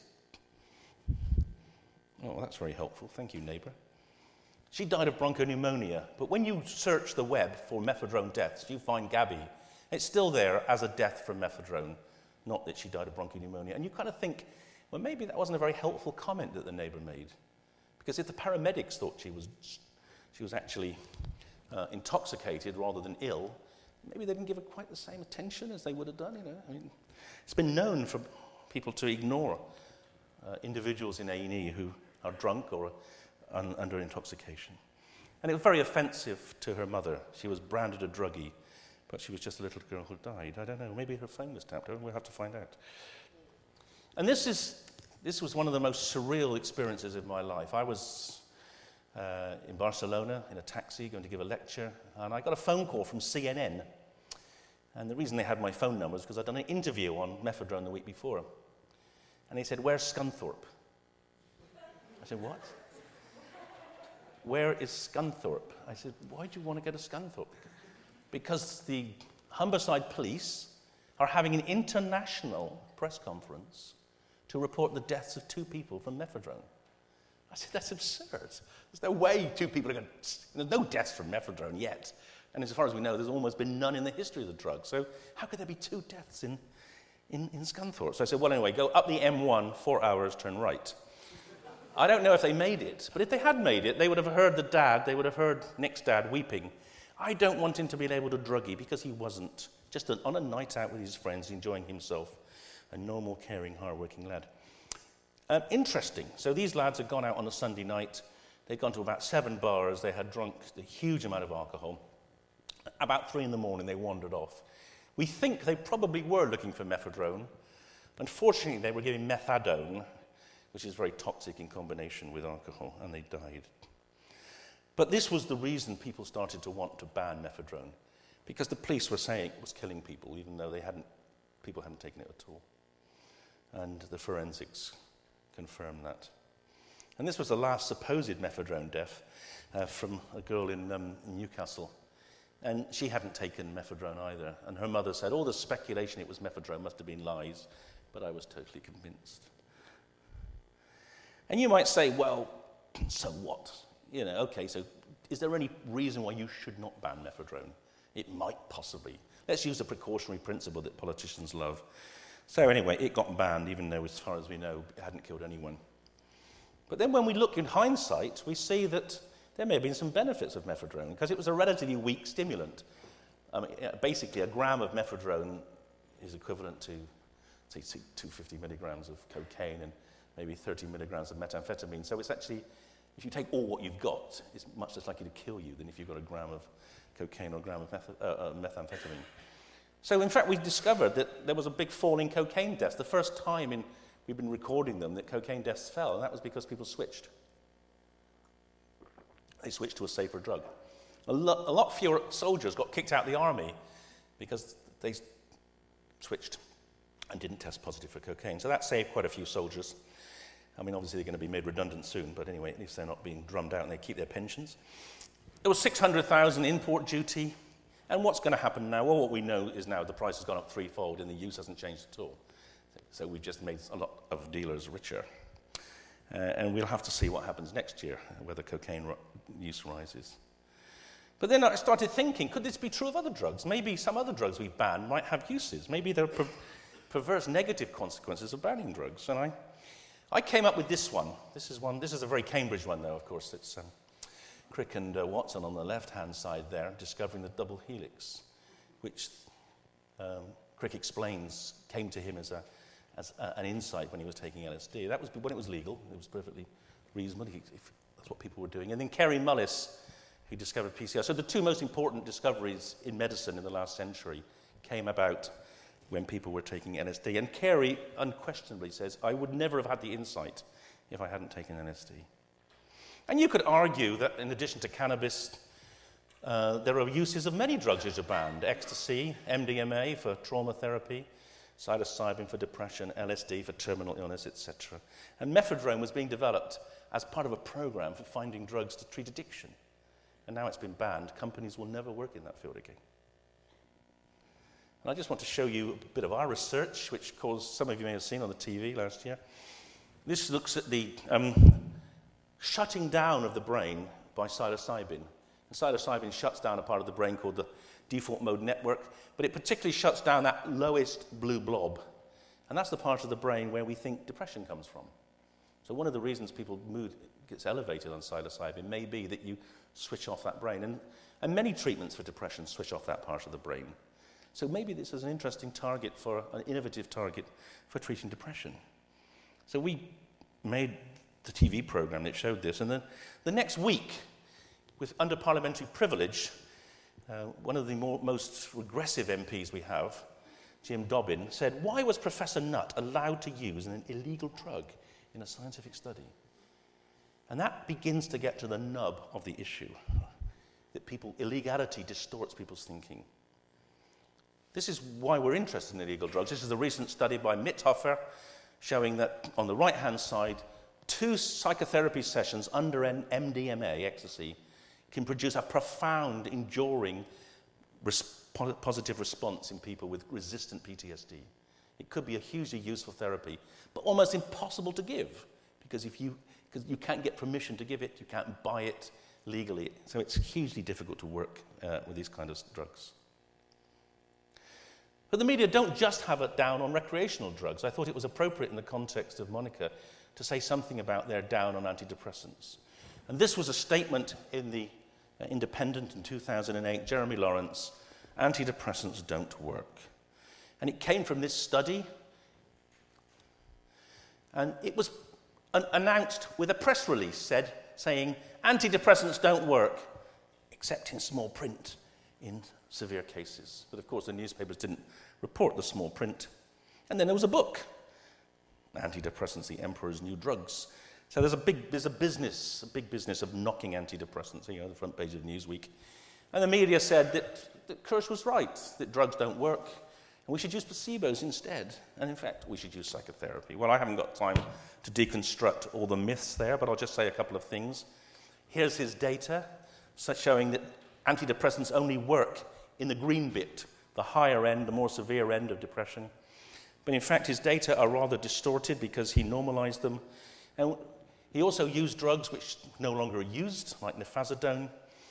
Oh, well, that's very helpful. Thank you, neighbour. She died of bronchopneumonia, but when you search the web for methadone deaths, you find Gabby. It's still there as a death from methadone, not that she died of bronchopneumonia. And you kind of think, well, maybe that wasn't a very helpful comment that the neighbour made. Because if the paramedics thought she was, she was actually uh, intoxicated rather than ill, maybe they didn't give her quite the same attention as they would have done, you know. I mean, it's been known for people to ignore uh, individuals in A and E who are drunk or un- under intoxication. And it was very offensive to her mother. She was branded a druggie, but she was just a little girl who died. I don't know, maybe her phone was tapped. We'll have to find out. And this is this was one of the most surreal experiences of my life. I was uh, in Barcelona in a taxi going to give a lecture, and I got a phone call from C N N. And the reason they had my phone number is because I'd done an interview on methadone the week before. And he said, "Where's Scunthorpe?" I said, "What? Where is Scunthorpe?" I said, "Why do you want to go to Scunthorpe?" Because the Humberside police are having an international press conference to report the deaths of two people from methadone. I said, that's absurd. There's no way two people are going to... There's no deaths from methadone yet. And as far as we know, there's almost been none in the history of the drug. So how could there be two deaths in, in, in Scunthorpe? So I said, well, anyway, go up the M one, four hours, turn right. I don't know if they made it, but if they had made it, they would have heard the dad, they would have heard Nick's dad weeping. I don't want him to be labelled a druggie because he wasn't. Just an, on a night out with his friends, enjoying himself. A normal, caring, hard-working lad. Um, interesting. So these lads had gone out on a Sunday night. They'd gone to about seven bars. They had drunk a huge amount of alcohol. About three in the morning, they wandered off. We think they probably were looking for methadone. Unfortunately, they were giving methadone, which is very toxic in combination with alcohol, and they died. But this was the reason people started to want to ban methadone, because the police were saying it was killing people, even though they hadn't, people hadn't taken it at all. And the forensics confirmed that. And this was the last supposed methadone death uh, from a girl in um, Newcastle. And she hadn't taken methadone either. And her mother said, all the speculation it was methadone must have been lies, but I was totally convinced. And you might say, well, so what? You know, okay, so is there any reason why you should not ban methadone? It might possibly. Let's use the precautionary principle that politicians love. So anyway, it got banned, even though, as far as we know, it hadn't killed anyone. But then when we look in hindsight, we see that there may have been some benefits of methadone, because it was a relatively weak stimulant. I mean, basically, a gram of methadone is equivalent to, say, two hundred fifty milligrams of cocaine and maybe thirty milligrams of methamphetamine. So it's actually, if you take all what you've got, it's much less likely to kill you than if you've got a gram of cocaine or a gram of meth uh, uh, methamphetamine. So in fact, we discovered that there was a big fall in cocaine deaths. The first time in, we've been recording them that cocaine deaths fell, and that was because people switched. They switched to a safer drug. A, lo a lot fewer soldiers got kicked out of the army because they switched and didn't test positive for cocaine. So that saved quite a few soldiers. I mean, obviously they're going to be made redundant soon, but anyway, at least they're not being drummed out and they keep their pensions. There was six hundred thousand import duty. And what's going to happen now? Well, what we know is now the price has gone up threefold and the use hasn't changed at all. So we've just made a lot of dealers richer. Uh, and we'll have to see what happens next year, whether cocaine use rises. But then I started thinking, could this be true of other drugs? Maybe some other drugs we've banned might have uses. Maybe there are per perverse negative consequences of banning drugs. And I, I came up with this one. This is one. This is a very Cambridge one, though, of course. It's um, Crick and uh, Watson on the left-hand side there, discovering the double helix, which um, Crick explains came to him as, a, as a, an insight when he was taking L S D. That was when it was legal. It was perfectly reasonable. He, if that's what people were doing. And then Kerry Mullis, who discovered P C R. So the two most important discoveries in medicine in the last century came about when people were taking L S D. And Kerry unquestionably says, I would never have had the insight if I hadn't taken L S D. And you could argue that in addition to cannabis, uh, there are uses of many drugs which are banned. Ecstasy, M D M A for trauma therapy, psilocybin for depression, L S D for terminal illness, et cetera. And methadone was being developed as part of a program for finding drugs to treat addiction. And now it's been banned. Companies will never work in that field again. And I just want to show you a bit of our research, which caused, some of you may have seen on the T V last year. This looks at the um, shutting down of the brain by psilocybin. And psilocybin shuts down a part of the brain called the default mode network, but it particularly shuts down that lowest blue blob. And that's the part of the brain where we think depression comes from. So one of the reasons people's mood gets elevated on psilocybin may be that you switch off that brain. And, and many treatments for depression switch off that part of the brain. So maybe this is an interesting target for, an innovative target for treating depression. So we made the T V program that showed this, and then the next week, with under parliamentary privilege, uh, one of the more, most regressive M Ps we have, Jim Dobbin, said, why was Professor Nutt allowed to use an illegal drug in a scientific study? And that begins to get to the nub of the issue, that people, illegality distorts people's thinking. This is why we're interested in illegal drugs. This is a recent study by Mithofer showing that on the right-hand side, two psychotherapy sessions under an M D M A, ecstasy, can produce a profound, enduring res positive response in people with resistant P T S D. It could be a hugely useful therapy, but almost impossible to give, because if you, because you can't get permission to give it, you can't buy it legally, so it's hugely difficult to work uh, with these kind of drugs. But the media don't just have it down on recreational drugs. I thought it was appropriate in the context of Monica to say something about their down on antidepressants. And this was a statement in the uh, Independent in two thousand eight, Jeremy Lawrence, antidepressants don't work. And it came from this study, and it was an announced with a press release said, saying, antidepressants don't work, except in small print in severe cases. But of course the newspapers didn't report the small print. And then there was a book, Antidepressants, the Emperor's New Drugs. So there's a big, there's a business, a big business of knocking antidepressants, you know, the front page of Newsweek. And the media said that, that Kirsch was right, that drugs don't work, and we should use placebos instead. And in fact, we should use psychotherapy. Well, I haven't got time to deconstruct all the myths there, but I'll just say a couple of things. Here's his data, showing that antidepressants only work in the green bit, the higher end, the more severe end of depression. But in fact, his data are rather distorted because he normalized them. And he also used drugs which no longer are used, like nifazodone.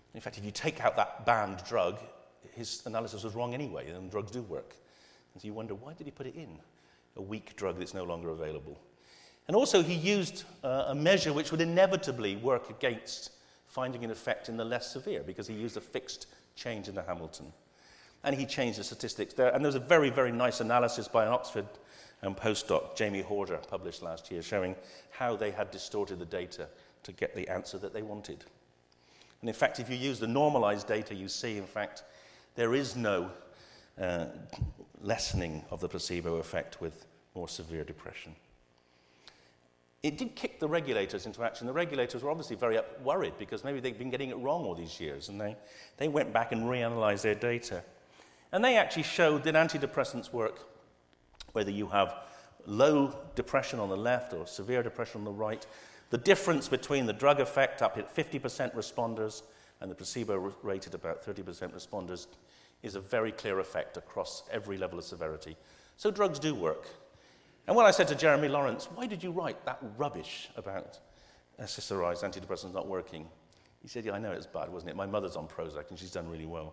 In fact, if you take out that banned drug, his analysis was wrong anyway, and drugs do work. And so you wonder, why did he put it in? A weak drug that's no longer available. And also he used uh, a measure which would inevitably work against finding an effect in the less severe, because he used a fixed change in the Hamilton. And he changed the statistics there. And there's a very, very nice analysis by an Oxford um, postdoc, Jamie Horder, published last year, showing how they had distorted the data to get the answer that they wanted. And in fact, if you use the normalized data, you see, in fact, there is no uh, lessening of the placebo effect with more severe depression. It did kick the regulators into action. The regulators were obviously very worried because maybe they'd been getting it wrong all these years, and they, they went back and reanalyzed their data. And they actually showed that antidepressants work whether you have low depression on the left or severe depression on the right. The difference between the drug effect up at fifty percent responders and the placebo rate at about thirty percent responders is a very clear effect across every level of severity. So drugs do work. And when I said to Jeremy Lawrence, why did you write that rubbish about SSRIs, antidepressants not working? He said, yeah, I know it's bad, wasn't it? My mother's on Prozac and she's done really well.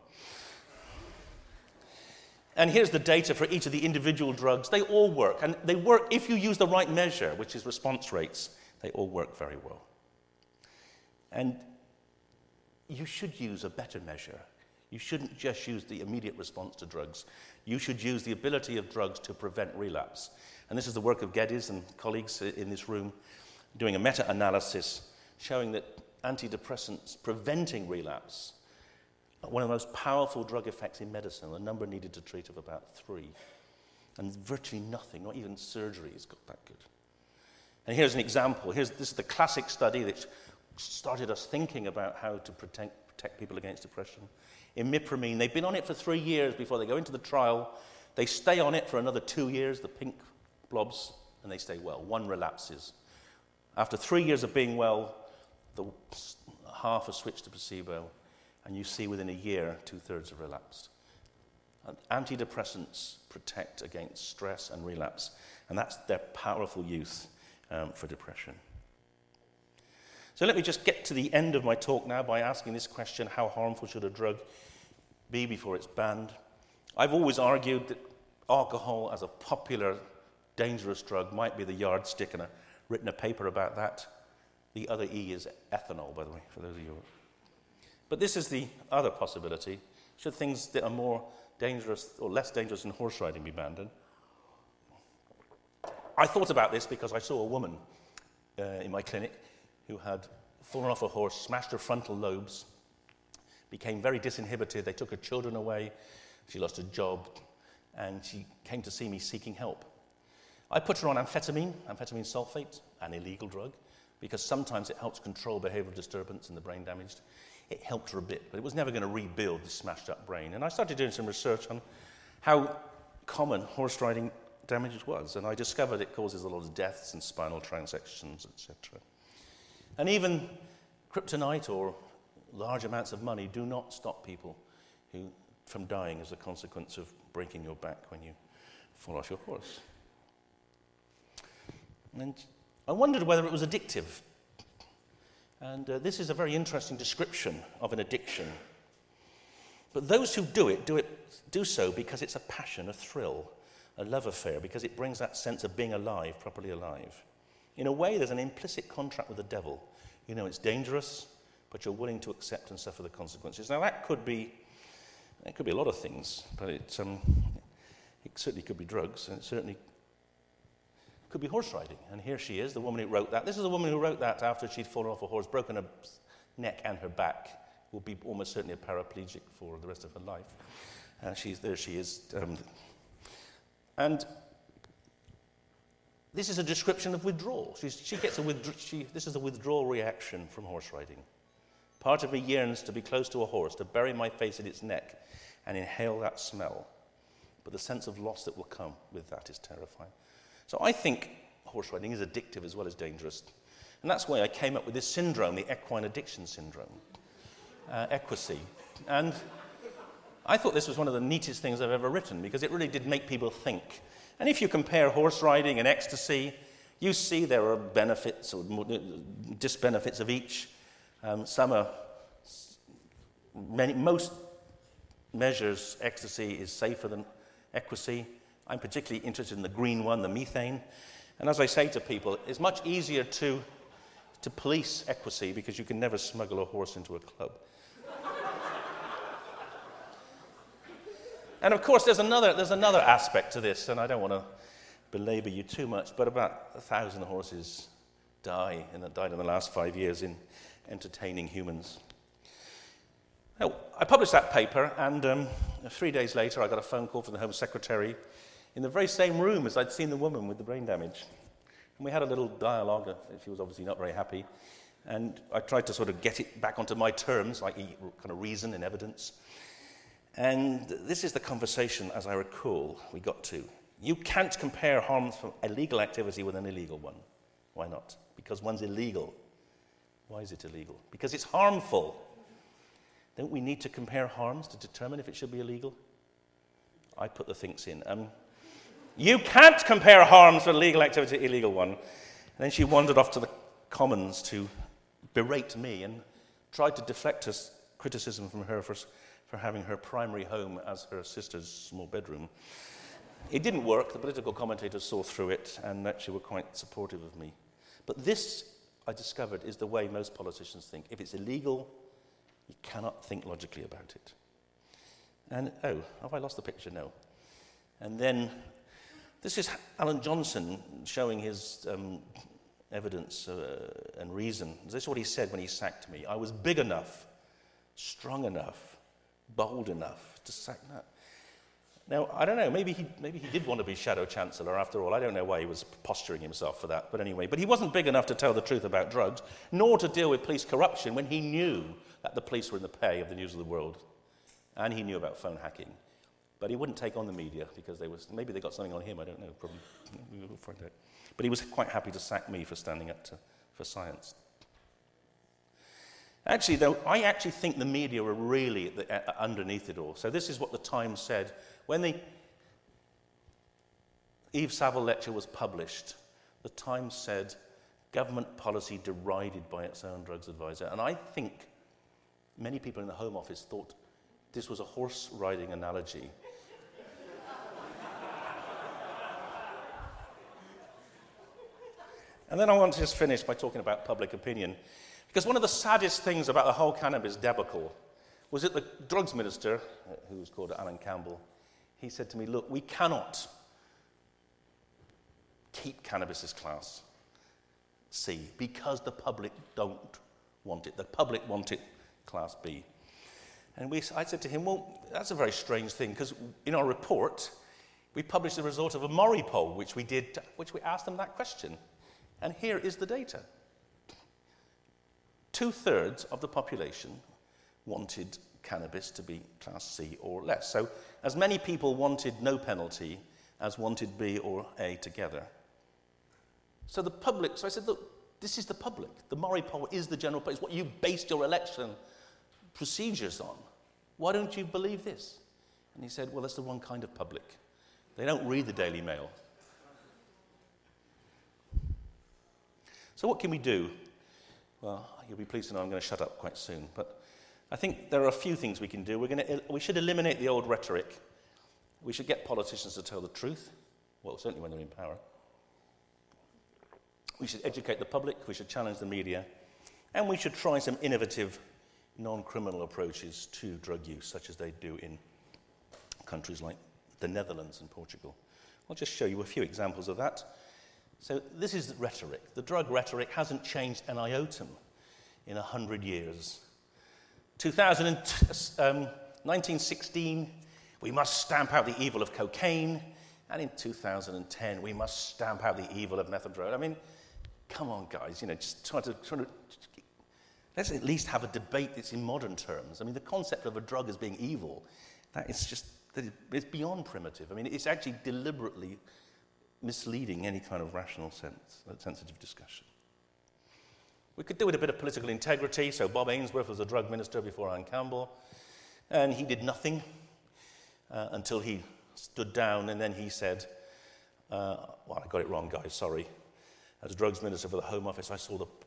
And here's the data for each of the individual drugs. They all work. And they work if you use the right measure, which is response rates. They all work very well. And you should use a better measure. You shouldn't just use the immediate response to drugs. You should use the ability of drugs to prevent relapse. And this is the work of Geddes and colleagues in this room doing a meta-analysis showing that antidepressants preventing relapse, one of the most powerful drug effects in medicine, the number needed to treat of about three. And virtually nothing, not even surgery, has got that good. And here's an example. Here's, this is the classic study that started us thinking about how to protect, protect people against depression. Imipramine, they've been on it for three years before they go into the trial. They stay on it for another two years, the pink blobs, and they stay well. One relapses. After three years of being well, the half are switched to placebo, and you see within a year, two-thirds have relapsed. And antidepressants protect against stress and relapse, and that's their powerful use um, for depression. So let me just get to the end of my talk now by asking this question: how harmful should a drug be before it's banned? I've always argued that alcohol as a popular, dangerous drug might be the yardstick, and I've written a paper about that. The other E is ethanol, by the way, for those of you. But this is the other possibility. Should things that are more dangerous or less dangerous than horse riding be banned? And I thought about this because I saw a woman uh, in my clinic who had fallen off a horse, smashed her frontal lobes, became very disinhibited. They took her children away. She lost her job, and she came to see me seeking help. I put her on amphetamine, amphetamine sulfate, an illegal drug, because sometimes it helps control behavioral disturbance in the brain damaged. It helped her a bit, but it was never going to rebuild the smashed up brain. And I started doing some research on how common horse riding damage was, and I discovered it causes a lot of deaths and spinal transections, et cetera. And even kryptonite or large amounts of money do not stop people who, from dying as a consequence of breaking your back when you fall off your horse. And I wondered whether it was addictive. And uh, this is a very interesting description of an addiction. But those who do it, do it, do so because it's a passion, a thrill, a love affair, because it brings that sense of being alive, properly alive. In a way, there's an implicit contract with the devil. You know it's dangerous, but you're willing to accept and suffer the consequences. Now, that could be, it could be a lot of things, but it, um, it certainly could be drugs, and it certainly could be horse riding. And here she is, the woman who wrote that. This is the woman who wrote that after she'd fallen off a horse, broken her neck and her back, will be almost certainly a paraplegic for the rest of her life. Uh, she's there she is. Um, and this is a description of withdrawal. She's, she gets a withdraw, she, this is a withdrawal reaction from horse riding. Part of me yearns to be close to a horse, to bury my face in its neck and inhale that smell. But the sense of loss that will come with that is terrifying. So I think horse riding is addictive as well as dangerous. And that's why I came up with this syndrome, the equine addiction syndrome, uh, equisy. And I thought this was one of the neatest things I've ever written, because it really did make people think. And if you compare horse riding and ecstasy, you see there are benefits or disbenefits of each. Um, some are many, most measures ecstasy is safer than equisy. I'm particularly interested in the green one, the methane. And as I say to people, it's much easier to, to police equisy because you can never smuggle a horse into a club. And of course, there's another, there's another aspect to this, and I don't want to belabor you too much, but about a thousand horses die and that died in the last five years in entertaining humans. Now, I published that paper, and um, three days later, I got a phone call from the Home Secretary in the very same room as I'd seen the woman with the brain damage. And we had a little dialogue. She was obviously not very happy. And I tried to sort of get it back onto my terms, like kind of reason and evidence. And this is the conversation, as I recall, we got to. You can't compare harms from illegal activity with an illegal one. Why not? Because one's illegal. Why is it illegal? Because it's harmful. Don't we need to compare harms to determine if it should be illegal? I put the thinks in. Um, you can't compare harms for legal activity to illegal one. And then she wandered off to the Commons to berate me and tried to deflect her criticism from her for, for having her primary home as her sister's small bedroom. It didn't work. The political commentators saw through it and actually were quite supportive of me. But this, I discovered, is the way most politicians think. If it's illegal, you cannot think logically about it. And, oh, have I lost the picture? No. And then, this is Alan Johnson showing his um, evidence uh, and reason. This is what he said when he sacked me. I was big enough, strong enough, bold enough to sack that. Now, I don't know, maybe he, maybe he did want to be Shadow Chancellor after all. I don't know why he was posturing himself for that, but anyway. But he wasn't big enough to tell the truth about drugs, nor to deal with police corruption when he knew that the police were in the pay of the News of the World. And he knew about phone hacking. But he wouldn't take on the media because they was, maybe they got something on him, I don't know, probably. We'll find out. But he was quite happy to sack me for standing up to, for science. Actually, though, I actually think the media were really the, uh, underneath it all. So this is what the Times said. When the Eve Saville lecture was published, the Times said, government policy derided by its own drugs advisor. And I think many people in the Home Office thought this was a horse riding analogy. And then I want to just finish by talking about public opinion. Because one of the saddest things about the whole cannabis debacle was that the drugs minister, who was called Alan Campbell, he said to me, look, we cannot keep cannabis as class C because the public don't want it. The public want it class B. And we, I said to him, well, that's a very strange thing because in our report, we published the result of a Mori poll, which we did, which we asked them that question. And here is the data. Two-thirds of the population wanted cannabis to be class C or less. So as many people wanted no penalty as wanted B or A together. So the public, so I said, look, this is the public. The Mori poll is the general, it's what you based your election procedures on. Why don't you believe this? And he said, well, that's the wrong kind of public. They don't read the Daily Mail. So what can we do? Well, you'll be pleased to know I'm going to shut up quite soon. But I think there are a few things we can do. We're going to, we should eliminate the old rhetoric. We should get politicians to tell the truth. Well, certainly when they're in power. We should educate the public. We should challenge the media. And we should try some innovative, non-criminal approaches to drug use, such as they do in countries like the Netherlands and Portugal. I'll just show you a few examples of that. So this is the rhetoric. The drug rhetoric hasn't changed an iota in a hundred years. two thousand, um, nineteen sixteen, we must stamp out the evil of cocaine. And in two thousand ten, we must stamp out the evil of methadone. I mean, come on, guys, you know, just try to, try to let's at least have a debate that's in modern terms. I mean, the concept of a drug as being evil, that is just, it's beyond primitive. I mean, it's actually deliberately misleading any kind of rational sense, sensitive discussion. We could do with a bit of political integrity. So Bob Ainsworth was a drug minister before Alan Campbell, and he did nothing uh, until he stood down, and then he said, uh, well, I got it wrong, guys, sorry. As drugs minister for the Home Office, I saw the, that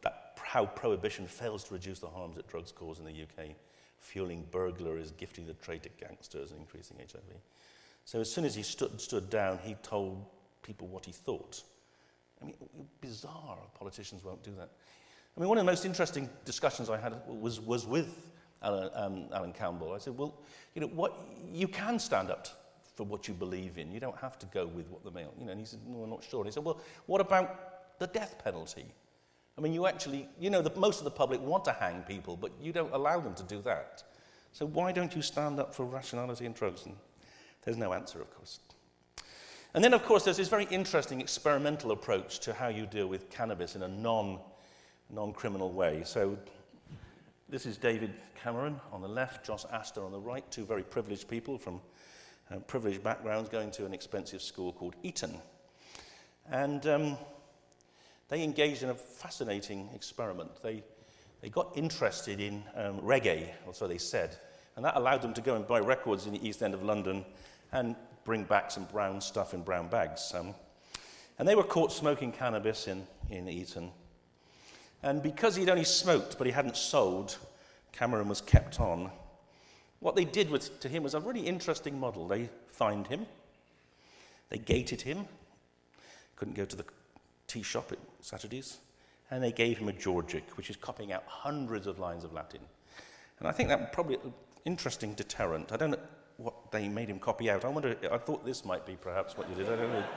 how prohibition fails to reduce the harms that drugs cause in the U K, fueling burglaries, gifting the trade to gangsters, and increasing H I V. So as soon as he stood, stood down, he told people what he thought. I mean, bizarre. Politicians won't do that. I mean, one of the most interesting discussions I had was, was with Alan, um, Alan Campbell. I said, well, you know, what, you can stand up for what you believe in. You don't have to go with what the male, you know, and he said, no, I'm not sure. And he said, well, what about the death penalty? I mean, you actually, you know, the, most of the public want to hang people, but you don't allow them to do that. So why don't you stand up for rationality in drugs? And there's no answer, of course. And then, of course, there's this very interesting experimental approach to how you deal with cannabis in a non, non-criminal way. So this is David Cameron on the left, Joss Astor on the right, two very privileged people from uh, privileged backgrounds going to an expensive school called Eton. And um, they engaged in a fascinating experiment. They, they got interested in um, reggae, or so they said, and that allowed them to go and buy records in the East End of London and bring back some brown stuff in brown bags. Um, and they were caught smoking cannabis in, in Eton. And because he'd only smoked, but he hadn't sold, Cameron was kept on. What they did with, to him was a really interesting model. They fined him. They gated him. Couldn't go to the tea shop at Saturdays. And they gave him a Georgic, which is copying out hundreds of lines of Latin. And I think that probably an interesting deterrent. I don't know what they made him copy out. I wonder, I thought this might be perhaps what you did. I don't know.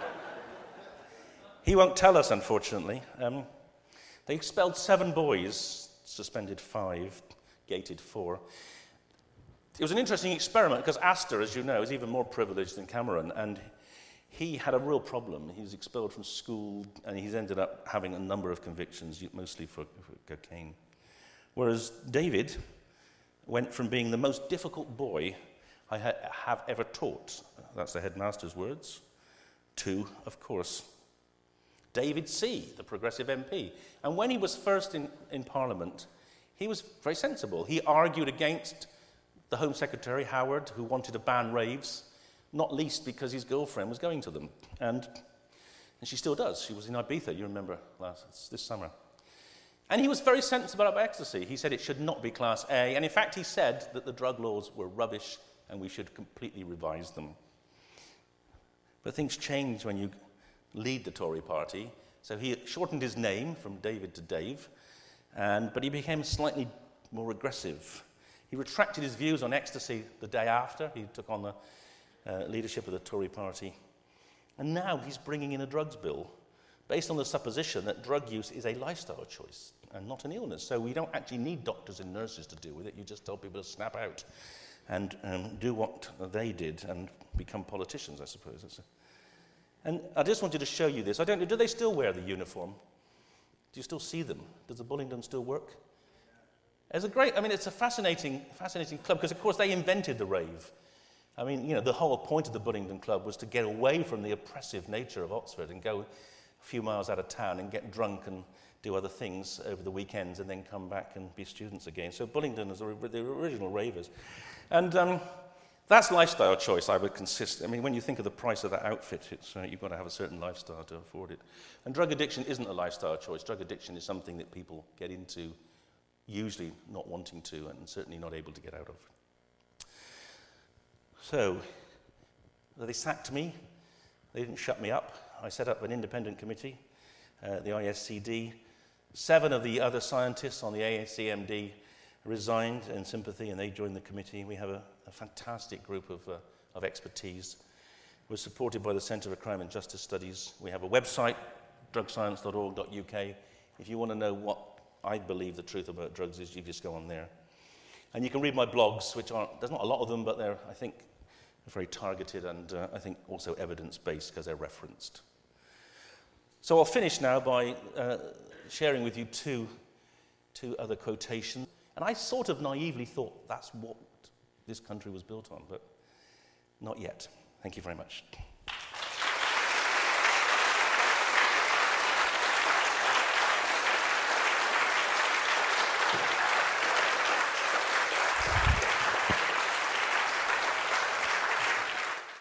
He won't tell us, unfortunately. Um, they expelled seven boys, suspended five, gated four. It was an interesting experiment because Astor, as you know, is even more privileged than Cameron, and he had a real problem. He was expelled from school, and he's ended up having a number of convictions, mostly for, for cocaine. Whereas David went from being the most difficult boy I ha- have ever taught, that's the headmaster's words, to, of course, David C., the Progressive M P. And when he was first in, in Parliament, he was very sensible. He argued against the Home Secretary, Howard, who wanted to ban raves, not least because his girlfriend was going to them. And, and she still does. She was in Ibiza, you remember, last this summer. And he was very sensible about ecstasy. He said it should not be Class A. And in fact, he said that the drug laws were rubbish and we should completely revise them. But things change when you lead the Tory party. So he shortened his name from David to Dave, and, but he became slightly more aggressive. He retracted his views on ecstasy the day after he took on the uh, leadership of the Tory party. And now he's bringing in a drugs bill based on the supposition that drug use is a lifestyle choice and not an illness. So we don't actually need doctors and nurses to deal with it. You just tell people to snap out and um, do what they did and become politicians, I suppose. It's a, and I just wanted to show you this. I don't know, do they still wear the uniform? Do you still see them? Does the Bullingdon still work? It's a great, I mean, it's a fascinating, fascinating club because, of course, they invented the rave. I mean, you know, the whole point of the Bullingdon Club was to get away from the oppressive nature of Oxford and go a few miles out of town and get drunk and do other things over the weekends and then come back and be students again. So Bullingdon is the, the original ravers. And um, that's lifestyle choice, I would consist. I mean, when you think of the price of that outfit, it's, uh, you've got to have a certain lifestyle to afford it. And drug addiction isn't a lifestyle choice. Drug addiction is something that people get into, usually not wanting to and certainly not able to get out of. So, they sacked me. They didn't shut me up. I set up an independent committee, uh, the I S C D. Seven of the other scientists on the A C M D resigned in sympathy, and they joined the committee. We have a, a fantastic group of, uh, of expertise. We're supported by the Centre for Crime and Justice Studies. We have a website, drug science dot org dot U K. If you want to know what I believe the truth about drugs is, you just go on there. And you can read my blogs, which aren't, there's not a lot of them, but they're, I think, very targeted and uh, I think also evidence-based because they're referenced. So I'll finish now by uh, sharing with you two, two other quotations. And I sort of naively thought that's what this country was built on, but not yet. Thank you very much.